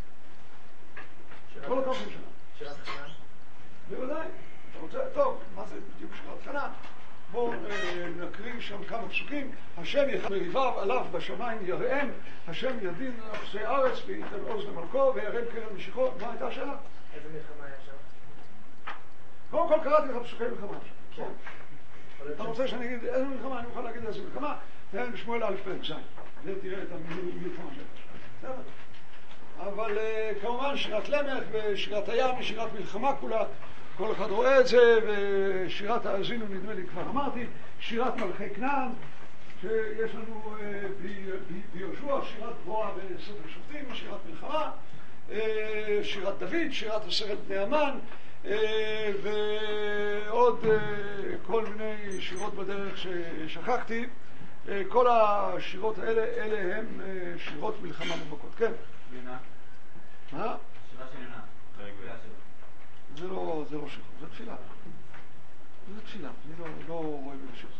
כל הכוח שלה. שירת חנה? בוודאי. אתה רוצה? טוב, מה זה בדיוק שירת חנה? בואו נקריא שם כמה פסוקים. השם יחד מריביו עליו בשמיים יראם, השם ידין אפסי ארץ וייתן עוז למלכו וירם קרן משיחו. מה הייתה השאלה? איזה מלחמה היה שם? קודם כל קראתי לך פסוקי מלחמה עכשיו. אתה רוצה שאני אגיד איזה מלחמה? אני מוכן להגיד איזה מלחמה. תראה בשמואל א' פרק ז' ותראה את המלחמה שלה. אבל uh, כמובן שירת למך ושירת הים ושירת מלחמה כולה, כל אחד רואה את זה, ושירת האזינו נדמה לי כבר אמרתי, שירת מלכי כנען שיש לנו uh, ביהושע, שירת בואה בספר שופטים, שירת מלחמה, uh, שירת דוד, שירת עשרת בני המן, uh, ועוד uh, כל מיני שירות בדרך ששכחתי. uh, כל השירות האלה, אלה הם uh, שירות מלחמה מובהקות. כן? יונה. מה? שירה של יונה. ברגויה שלו. זה לא, זה לא שיר, זה תפילה. זה תפילה, אני לא, לא רואה בזה שיר.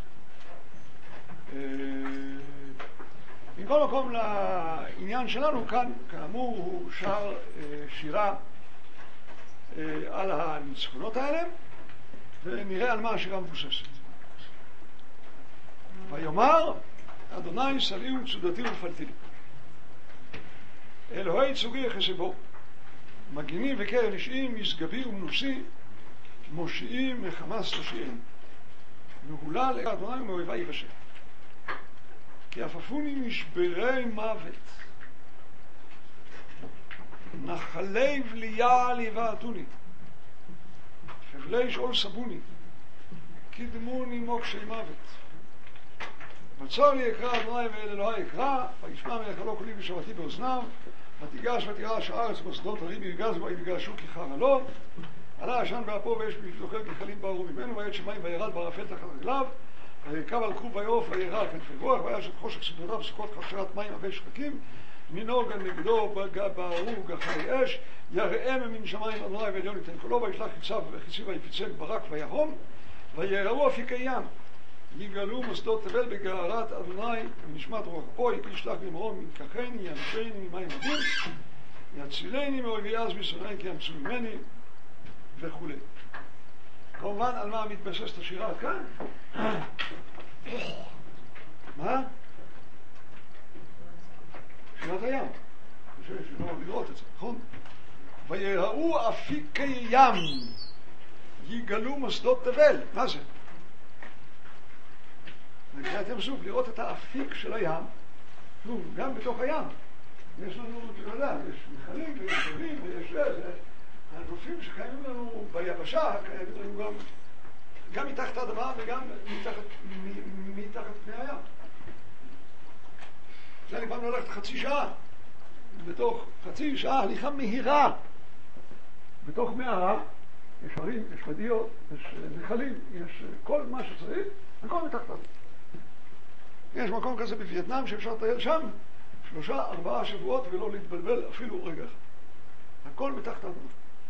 מכל מקום לעניין שלנו כאן, כאמור, הוא שר שירה על הניצחונות האלה, ונראה על מה השירה מבוססת. ויאמר, אדוני שלי ומצודתי ופלתי לי. אלוהי צורי יחסה בו, מגינים וקרן אישיים, משגבי ומנוסי, מושיעים מחמס תושיעם. מהולל אדוני ומאויבי יבשם. כי עפפוני משברי מוות, נחלי בליה ליבעתוני, חבלי שאול סבוני, קדמוני מוקשי מוות. בצור לי יקרא אדוני ואל אלוהי יקרא, וישמע מלקלו קולי ושבתי באוזניו, ותיגש ותירש הארץ בשדות הרים ויגז בו ויגשו כי חרה לו, עלה עשן באפו ויש בפתוחים כחלים בערו ממנו, וירד שמיים וירד בערפל תחת רגליו, ויקב על כרוב ויעוף וירא על כנפי רוח, ויש את חושך סדותיו וסוכות חשרת מים עבי שחקים, מנור גם נגדו בערו גחלי אש, יראם מן שמיים אדוני ועליון ייתן קולו, וישלח חיציו וחיצי ויפצל ברק ויהום, ויראו אפיקי ים. יגלו מוסדות תבל בגערת אדוני ונשמת רוח אפו, ישלח ממרום יקחני, ינשני ממים רבים, יצילני מאויבי אז משונאי כי ימצאו ממני וכו'. כמובן על מה מתבססת השירה כאן? מה? שירת הים. שלא לראות את זה, נכון? ויראו אפיקי ים, יגלו מוסדות תבל. מה זה? נקראת ים סוף, לראות את האפיק של הים, גם בתוך הים. יש לנו, אתה יודע, יש נחלים ויש דבים ויש זה, הנופים שקיימים לנו ביבשה, קיימים לנו גם, גם מתחת האדמה וגם מתחת, מתחת פני הים. זה אני פעם הולכת חצי שעה, בתוך חצי שעה הליכה מהירה, בתוך מערה, יש הרים, יש ודיות, יש נחלים, יש כל מה שצריך, הכל מתחת האדמה. יש מקום כזה בווייטנאם שאפשר לטייל שם שלושה, ארבעה שבועות ולא להתבלבל אפילו רגע אחד. הכל מתחת האדמה.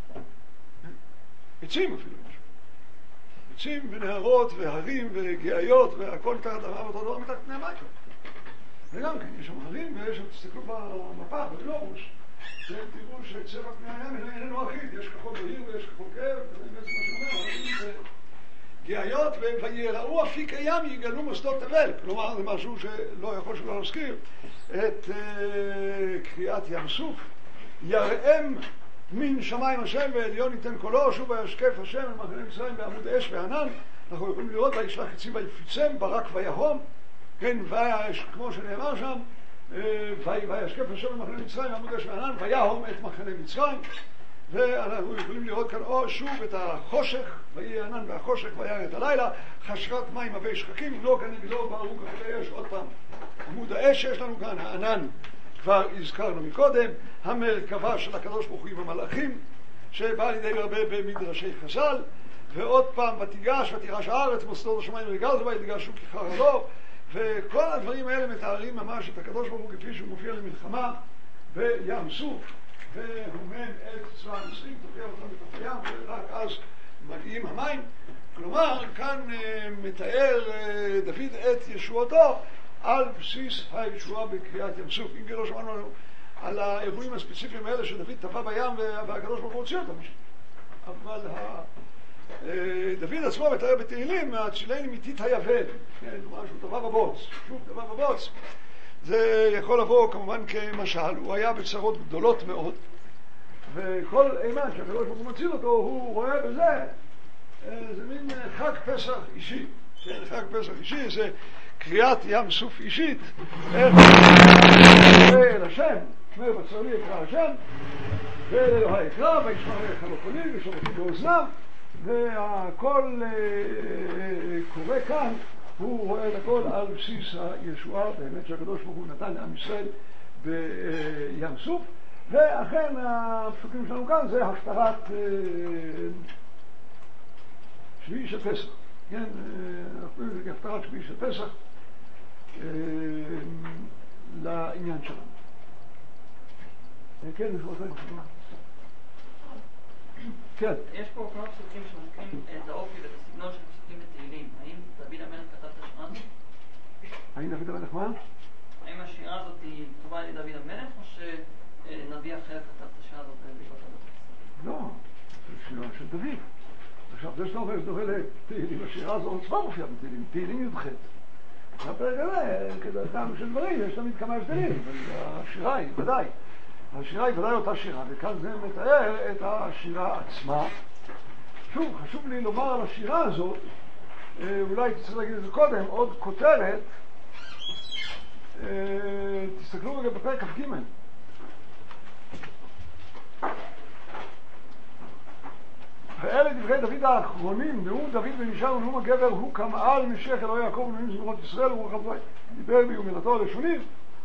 עצים אפילו יש. עצים ונהרות והרים וגאיות והכל מתחת האדמה, ואותו דבר מתחת פני המים. וגם כן, יש שם הרים ויש שם, תסתכלו במפה, בגלובוס, תראו שצבע פני הים איננו אחיד, יש כחול בהיר ויש כחול כהה, וזה בעצם מה שאומר, גאיות, ויראו אפיק הים יגלו מוסדות תבל. כלומר, זה משהו שלא יכול שלא להזכיר את uh, קריאת ים סוף. יראם מן שמיים השם ועליון ייתן קולו, שוב וישקף השם אל מחנה מצרים בעמוד אש וענן. אנחנו יכולים לראות וישלח עצים ויפיצם, ברק ויהום, כן, ויש, כמו שנאמר שם, וישקף השם אל מחנה מצרים בעמוד אש וענן, ויהום את מחנה מצרים. ואנחנו יכולים לראות כאן או שוב את החושך, ויהי ענן והחושך וירא את הלילה, חשכת מים הווי שחקים, לא כנגדו בארו כחולי אש. עוד פעם, עמוד האש יש לנו כאן, הענן כבר הזכרנו מקודם, המרכבה של הקדוש ברוך הוא עם המלאכים, שבא לידי הרבה במדרשי חז"ל, ועוד פעם, ותיגש ותירש הארץ מוסדות השמיים וגרזו ויתגשו כחרבו, וכל הדברים האלה מתארים ממש את הקדוש ברוך הוא כפי שהוא מופיע למלחמה בים סוף, והומן את צבא המצרים, תוקע אותם בתוך הים, ורק אז מגיעים המים. כלומר, כאן uh, מתאר uh, דוד את ישועתו על בסיס הישועה בקריאת ים סוף. אם כי לא שמענו על האירועים הספציפיים האלה שדוד טבע בים והקדוש ברוך הוא הוציא אותם משם. אבל ה... uh, דוד עצמו מתאר בתהילים, הצילני מיתית היבל, כן, כלומר שהוא טבע בבוץ, שוב טבע בבוץ. זה יכול לבוא כמובן כמשל, הוא היה בצרות גדולות מאוד, וכל אימן שהקדוש ברוך הוא מציל אותו, הוא רואה בזה, זה מין חג פסח אישי, כן, חג פסח אישי, זה קריאת ים סוף אישית, אל השם, אומר בצר לי אקרא השם, ואלוהי אקרא, וישמע לך לא קולי, ושמעתי באוזניו, והכל קורה כאן, הוא רואה את הכל על בסיס הישועה באמת שהקדוש ברוך הוא נתן לעם ישראל בים סוף, ואכן הפסוקים שלנו כאן זה הפטרת שביעי של פסח, כן, אנחנו קוראים לזה כהפטרת שביעי של פסח לעניין שלנו. כן, יש פה אותה נשמע. כן. יש פה כמה פסוקים שמזכירים את האופי ואת הסגנון של פסוקים בתהילים. האם דוד המלך כתב את השירה הזאת? האם דוד המלך מה? האם השירה הזאת היא כתובה על ידי דוד המלך, או שנביא אחר כתב את השירה הזאת בעקבות הדבר? לא, זו שירה של דוד. עכשיו, זה שאתה אומר, זה דומה לתהילים, השירה הזאת עצמה מופיעה בתהילים, תהילים י"ח. בפרק הזה, כדרכם של דברים, יש תמיד כמה הבדלים, אבל השירה היא ודאי. השירה היא ודאי אותה שירה, וכאן זה מתאר את השירה עצמה. שוב, חשוב לי לומר על השירה הזאת, אולי תצטרך להגיד את זה קודם, עוד כותרת, תסתכלו רגע בפרק כ"ג. ואלה דברי דוד האחרונים, נאום דוד ונשאר ונאום הגבר, הוא כמעל משיח אלוהי יעקב ונאום זמירות ישראל, הוא רחב דיבר ביומינתו הלשונית.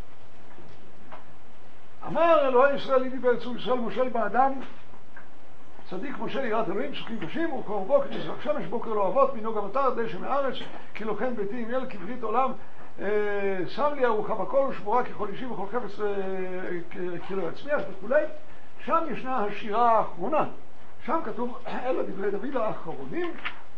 אמר אלוהי ישראל, לי דיבר צור ישראל מושל באדם, צדיק משה יראת אלוהים, פסוקים קשים, וקרבו כנזרק שמש בוקר לא אבות, מנהוג המטר דשא מארץ, כי לא כן ביתי עם אל כברית עולם, שם לי ארוחה בכל ושבורה ככל אישי וכל חפץ כאילו יצמיח וכולי. שם ישנה השירה האחרונה, שם כתוב אלה דברי דוד האחרונים,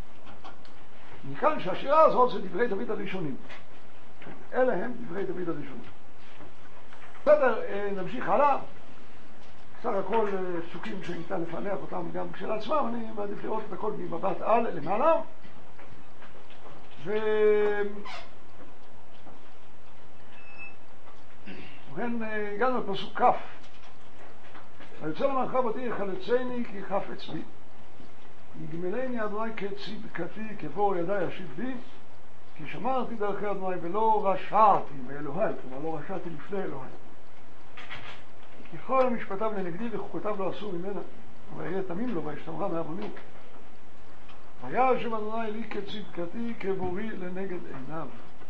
מכאן שהשירה הזאת זה דברי דוד הראשונים, אלה הם דברי דוד הראשונים. בסדר, נמשיך הלאה. סך הכל פסוקים שניתן לפענח אותם גם כשלעצמם, אני מעדיף לראות את הכל ממבט על למעלה. ו... ובכן הגענו לפסוק כ'. היוצא למענך אותי יחלצני כי חפץ בי. יגמלני אדוני כצדקתי כבור ידי ישיב בי. כי שמרתי דרכי אדוני ולא רשעתי מאלוהי, כלומר לא רשעתי לפני אלוהי. כי כל משפטיו לנגדי וחוקותיו לא עשו ממנה, ויהיה תמים לו וישתמרה מעווני. וישב אדוני לי כצדקתי כבורי לנגד עיניו.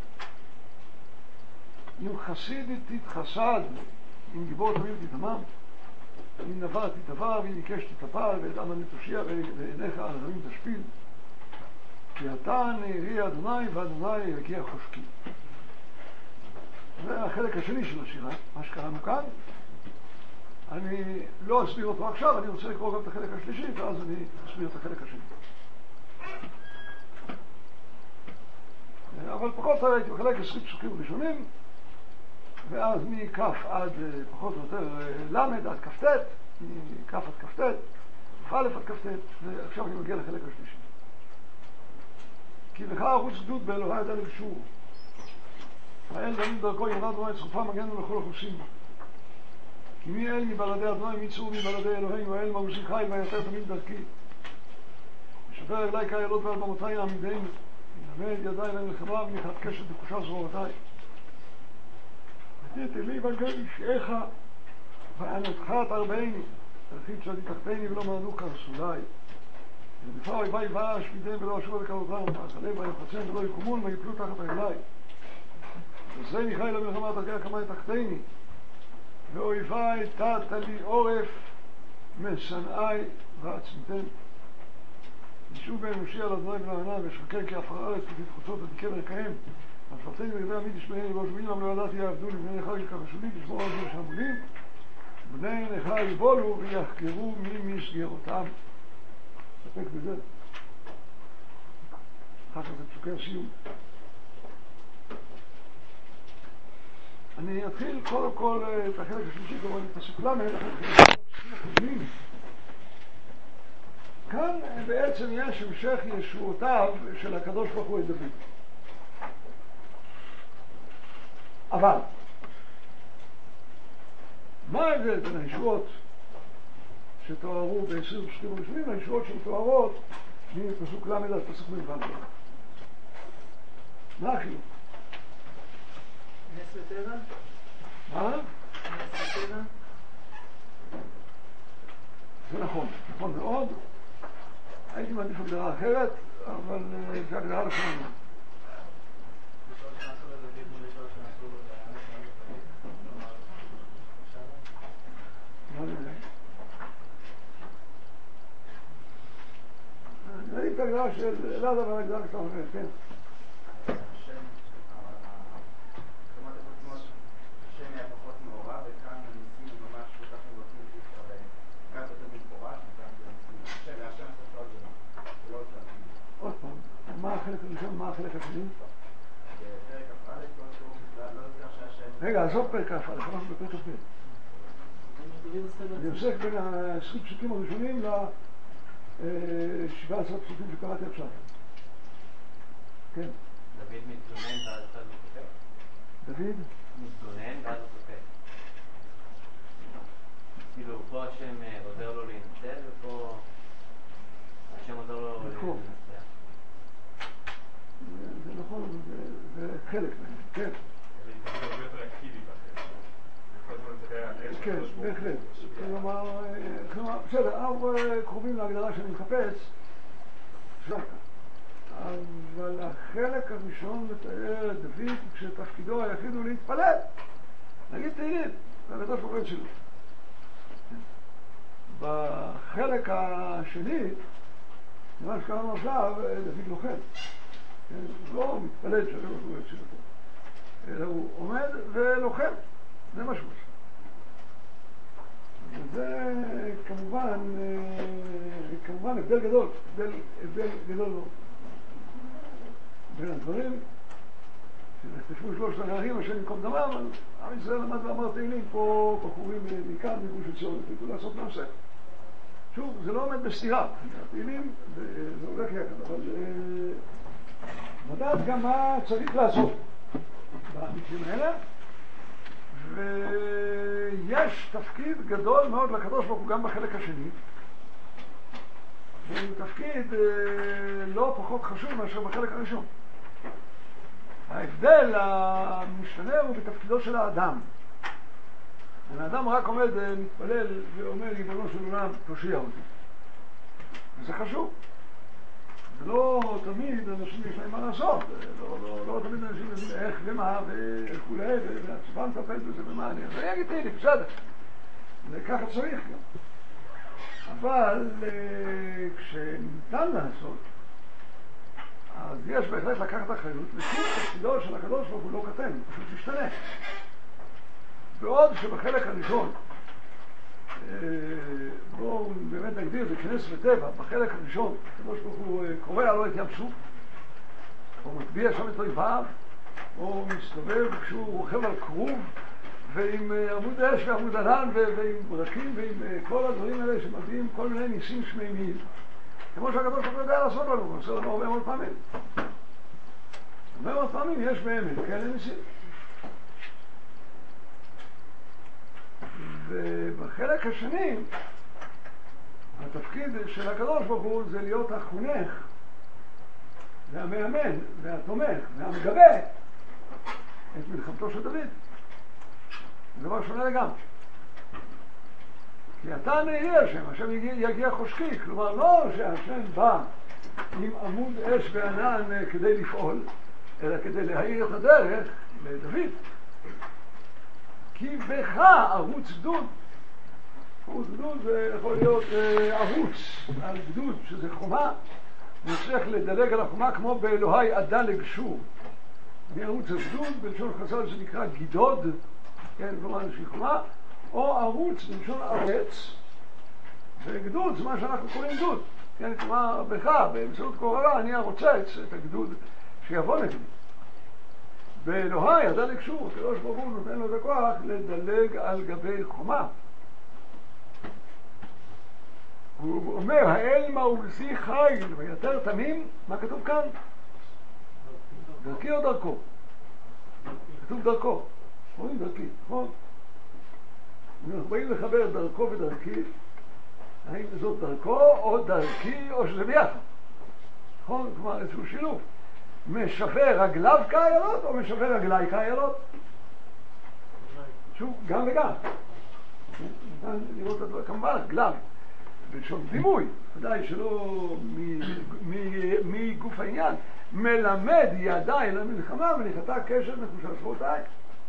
אם חסיד תתחסד, אם גיבור תמיד תתמם, אם נבר תתבר, ואם עיקש תתפל, ואת אמן תושיע, ועיניך על הרעים תשפיל. כי אתה נערי אדוני ואדוני יגיע חושקי. זה החלק השני של השירה, מה שקראנו כאן. אני לא אסביר אותו עכשיו, אני רוצה לקרוא גם את החלק השלישי, ואז אני אסביר את החלק השני. אבל פחות הייתי בחלק עשרים פסוקים ראשונים, ואז מכף עד פחות או יותר למד עד כפתת, מכף עד כפתת, כף א' עד כפתת, ועכשיו אני מגיע לחלק השלישי. כי לך ערוץ גדוד באלוהי ידע לבשור. האל דמים דרכו ימרד רואה צרופה מגנו לכל החוסים בה. כי מי אל מבלעדי אדוני, מי צור מבלעדי אלוהינו, האל מעוזי חי ויתר תמיד דרכי. ושבר אליי כאיילות ועל במותי יעמידנו, ינמד ידיי למלחמה וניחת קשת בקושה זרועותי. ותיתי לי בגל אישך וענותך תרבני, תרחיד שדי תחתני ולא מענו כרסולי. ודפע אויבי ואש מידיהם ולא אשוב לקרותם, ואכלה ויחצם ולא יקומון ויפלו תחת רגלי. וזני חי למלחמה דרכי הקמאי תחתני, ואויבי תת לי עורף משנאי ועצמתם. ישוב באנושי על אדוני בנענה ושחקר כי עפר הארץ ותתחוצות ותיקה ורקהם. הפרטני וגדי עמית ישמעני ולא שומעים להם לא ידעתי יעבדו לי בני נכי כחשולי לשמור על זה שהמולים. בני נכי יבולו ויחקרו מי מסגרותם. ספק בזה. אחר כך זה פסוקי הסיום. אני אתחיל קודם כל את החלק השלישי, כלומר את פסוק למד, כאן בעצם יש המשך ישועותיו של הקדוש ברוך הוא את דוד. אבל מה ההבדל בין הישועות שתוארו בעשרים פסוקים ראשונים לישועות שתוארות מפסוק למד עד פסוק מ"ו? מה החילוק? נס וטבע? מה? נס וטבע? זה נכון, נכון מאוד. הייתי מעדיף הגדרה אחרת, אבל זה הגדרה לכם. אני מעדיף את הגדרה של אלעד, אבל הגדרה קצת אחרת, כן. עוד פעם, מה החלק הראשון, מה החלק השני? רגע, עזוב פרק א', אנחנו בפרק א'. אני עוסק בין ה-עשרים פסוקים הראשונים ל-שבעה עשר פסוקים שקראתי עכשיו. כן. דוד מתלונן ואז אתה מתקפל. דוד? מתלונן ואז הוא תקפל. כאילו פה השם עוזר לו להינצל ופה השם עוזר לו להינצל. זה נכון, זה חלק מהם, כן. כן, בהחלט. כלומר, בסדר, אנחנו קרובים להגדרה שאני מחפש, אבל החלק הראשון מתאר את דוד כשתפקידו היחיד הוא להתפלל, נגיד תהילים, והקדוש ברוך הוא שלו. בחלק השני, מה שקראנו עכשיו, דוד לוחם. הוא לא מתפלל שהקדוש ברוך הוא שלו, אלא הוא עומד ולוחם, זה מה שהוא עושה. וזה כמובן, כמובן הבדל גדול, הבדל, הבדל גדול מאוד. בין הדברים, שנחטפו שלושת הנערים אשר במקום דמם, אבל עם ישראל למד ואמר תהילים, פה בחורים בעיקר מגוש עציון, החליטו לעשות מעשה. שוב, זה לא עומד בסתירה, התהילים, זה הולך יחד, אבל לדעת גם מה צריך לעשות במקרים האלה, ויש תפקיד גדול מאוד לקדוש ברוך הוא גם בחלק השני, והוא תפקיד לא פחות חשוב מאשר בחלק הראשון. ההבדל המשתנה הוא בתפקידו של האדם. האדם רק עומד, מתפלל ואומר ריבונו של עולם תושיע אותי. וזה חשוב. לא תמיד אנשים יש להם מה לעשות, לא, לא, לא תמיד אנשים יודעים איך ומה ואיך אולי והצבא מטפל בזה ומה אני אז אני אגיד תהילי, בסדר, וככה צריך גם. אבל כשניתן לעשות, אז יש בהחלט לקחת אחריות, ושוב תפקידו של הקדוש ברוך הוא לא קטן, הוא פשוט משתנה. בעוד שבחלק הראשון הגדיר בכנס וטבע, בחלק הראשון, הקדוש ברוך הוא קורע לו את ים סוף, או מטביע שם את אויביו, או מסתובב כשהוא רוכב על כרוב, ועם עמוד אש ועמוד ענן ועם ברקים ועם כל הדברים האלה שמביאים כל מיני ניסים שמימיים. כמו שהקדוש ברוך הוא יודע לעשות לנו, הוא עושה לנו הרבה מאוד פעמים. הרבה מאוד פעמים יש באמת כאלה ניסים. ובחלק השני, התפקיד של הקדוש ברוך הוא זה להיות החונך והמאמן והתומך והמגבה את מלחמתו של דוד. זה דבר שונה לגמרי. כי אתה נהי השם, השם יגיע, יגיע חושקי, כלומר לא שהשם בא עם עמוד אש וענן כדי לפעול, אלא כדי להאיר את הדרך לדוד. כי בך ערוץ גדוד. ערוץ גדוד זה יכול להיות ערוץ על גדוד, שזה חומה, וצריך לדלג על החומה כמו באלוהי הדלג שור. מערוץ הגדוד, בלשון חז"ל זה נקרא גידוד, כן, כלומר איזושהי חומה, או ערוץ בלשון ארץ, וגדוד זה מה שאנחנו קוראים גדוד, כן, כלומר בך, באמצעות קוררה, אני הרוצץ את הגדוד שיבוא נגדי. באלוהי הדלג שור, הקדוש ברוך הוא נותן לו את הכוח לדלג על גבי חומה. הוא אומר, האל מעוזי חיל ויתר תמים, מה כתוב כאן? דרכי או דרכו? כתוב דרכו. רואים דרכי, נכון? אנחנו באים לחבר דרכו ודרכי, האם זאת דרכו או דרכי או שזה ביחד? נכון? כלומר איזשהו שילוב. משווה רגליו כאיילות או משווה רגלי כאיילות? שוב, גם וגם. ניתן לראות את הדבר, כמובן, רגליו. בלשון דימוי, ודאי שלא מגוף העניין. מלמד ידיי למלחמה וניחתה קשר נחושה שפעותיי.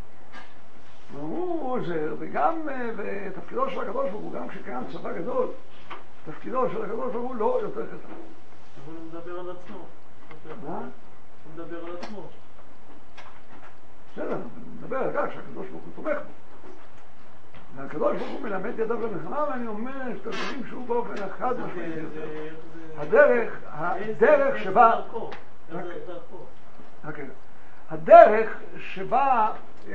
הוא עוזר, וגם תפקידו של הקדוש ברוך הוא, גם כשקיים צבא גדול, תפקידו של הקדוש ברוך הוא לא יותר קטן. אבל הוא מדבר על עצמו. מה? הוא מדבר על עצמו. בסדר, הוא מדבר על כך שהקדוש ברוך הוא תומך בו. והקדוש ברוך הוא מלמד ידיו למלחמה, ואני אומר שאתה יודעים שהוא באופן אחד משמעית יותר. הדרך, הדרך שבה... הדרך שבה...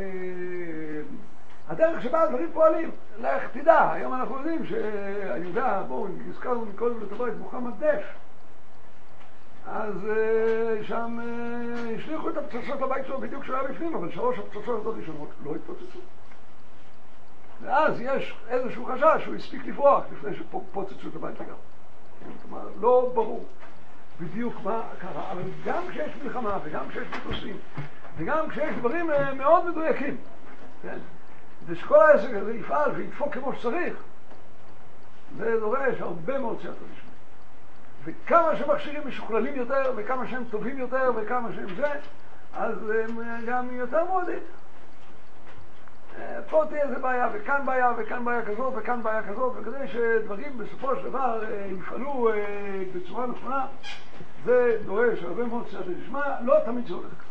הדרך שבה הדברים פועלים, לך תדע, היום אנחנו יודעים שהיהודה, בואו נזכרנו מקודם לטובה את מוחמד דף, אז שם השליחו את הפצצות לבית שלו בדיוק כשהוא היה בפנים, אבל שלוש הפצצות הראשונות לא התפוצצו. ואז יש איזשהו חשש שהוא הספיק לפרוח לפני שפוצצו את הבית לגמרי. כלומר, לא ברור בדיוק מה קרה, אבל גם כשיש מלחמה וגם כשיש מטוסים וגם כשיש דברים מאוד מדויקים, כן? ושכל העסק הזה יפעל וידפוק כמו שצריך, זה דורש הרבה מאוד סייעתא דשמיא. וכמה שמכשירים משוכללים יותר וכמה שהם טובים יותר וכמה שהם זה, אז הם גם יותר מועדים. פה תהיה איזה בעיה, וכאן בעיה, וכאן בעיה כזאת, וכאן בעיה כזאת, וכדי שדברים בסופו של דבר יפעלו בצורה נכונה, זה דורש הרבה מאוד סייעתא דשמיא, לא תמיד זה הולך ככה.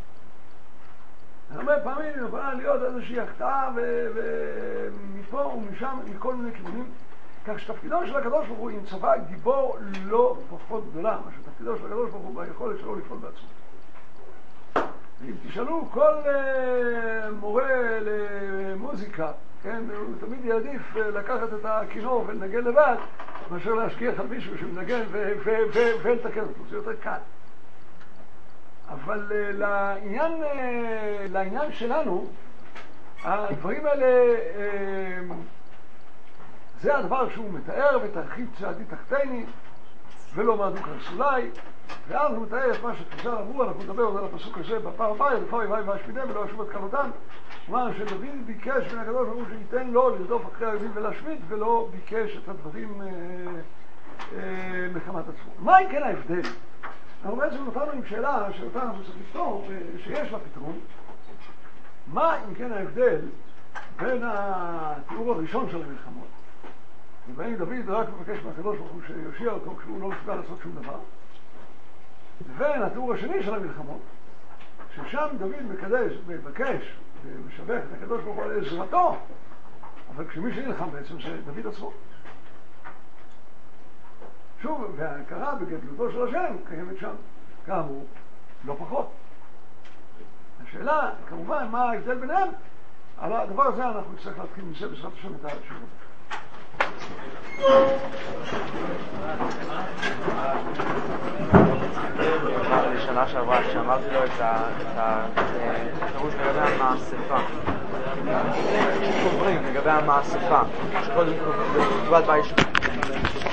הרבה פעמים יכולה להיות איזושהי החטאה ומפה ומשם, מכל מיני כיוונים, כך שתפקידו של הקדוש ברוך הוא עם צבא גיבור לא פחות גדולה, מה שתפקידו של הקדוש ברוך הוא ביכולת שלו לפעול בעצמו. אם תשאלו כל uh, מורה למוזיקה, כן, הוא תמיד יעדיף uh, לקחת את הכינור ולנגן לבד, מאשר להשגיח על מישהו שמנגן ולתקן אותו, זה יותר קל. אבל uh, לעניין, uh, לעניין שלנו, הדברים האלה, uh, זה הדבר שהוא מתאר, ותרחיב צעדי תחתני, ולא מעדו כרסולי, ואז הוא מתאר את מה שחז"ל אמרו, אנחנו נדבר על הפסוק הזה בפעם הבאה, לפעמים יבואי ואשמידם ולא אשוב את כלותם. כלומר שדוד ביקש מן הקדוש ברוך הוא שייתן לו לרדוף אחרי היהודים ולהשמיד, ולא ביקש את הדברים אה, אה, מחמת עצמו. מה אם כן ההבדל? אנחנו בעצם נותרנו עם שאלה שאותה אנחנו צריכים לפתור, שיש לה פתרון. מה אם כן ההבדל בין התיאור הראשון של המלחמות, ובהם דוד רק מבקש מהקדוש ברוך הוא שיושיע אותו כשהוא לא מסוגל לעשות שום דבר, לבין התיאור השני של המלחמות, ששם דוד מקדש, מבקש ומשבח את הקדוש ברוך הוא על עזרתו, אבל כשמי שנלחם בעצם זה דוד עצמו. שוב, וההכרה בגדלותו של השם קיימת שם, כאמור, לא פחות. השאלה, כמובן, מה ההבדל ביניהם? על הדבר הזה אנחנו נצטרך להתחיל מזה בעזרת השם את השיעור. בשנה שעברה, כשאמרתי לו את הפירוש לגבי המאספה, לגבי המאספה, שקודם כל, בתגובת ביישוב.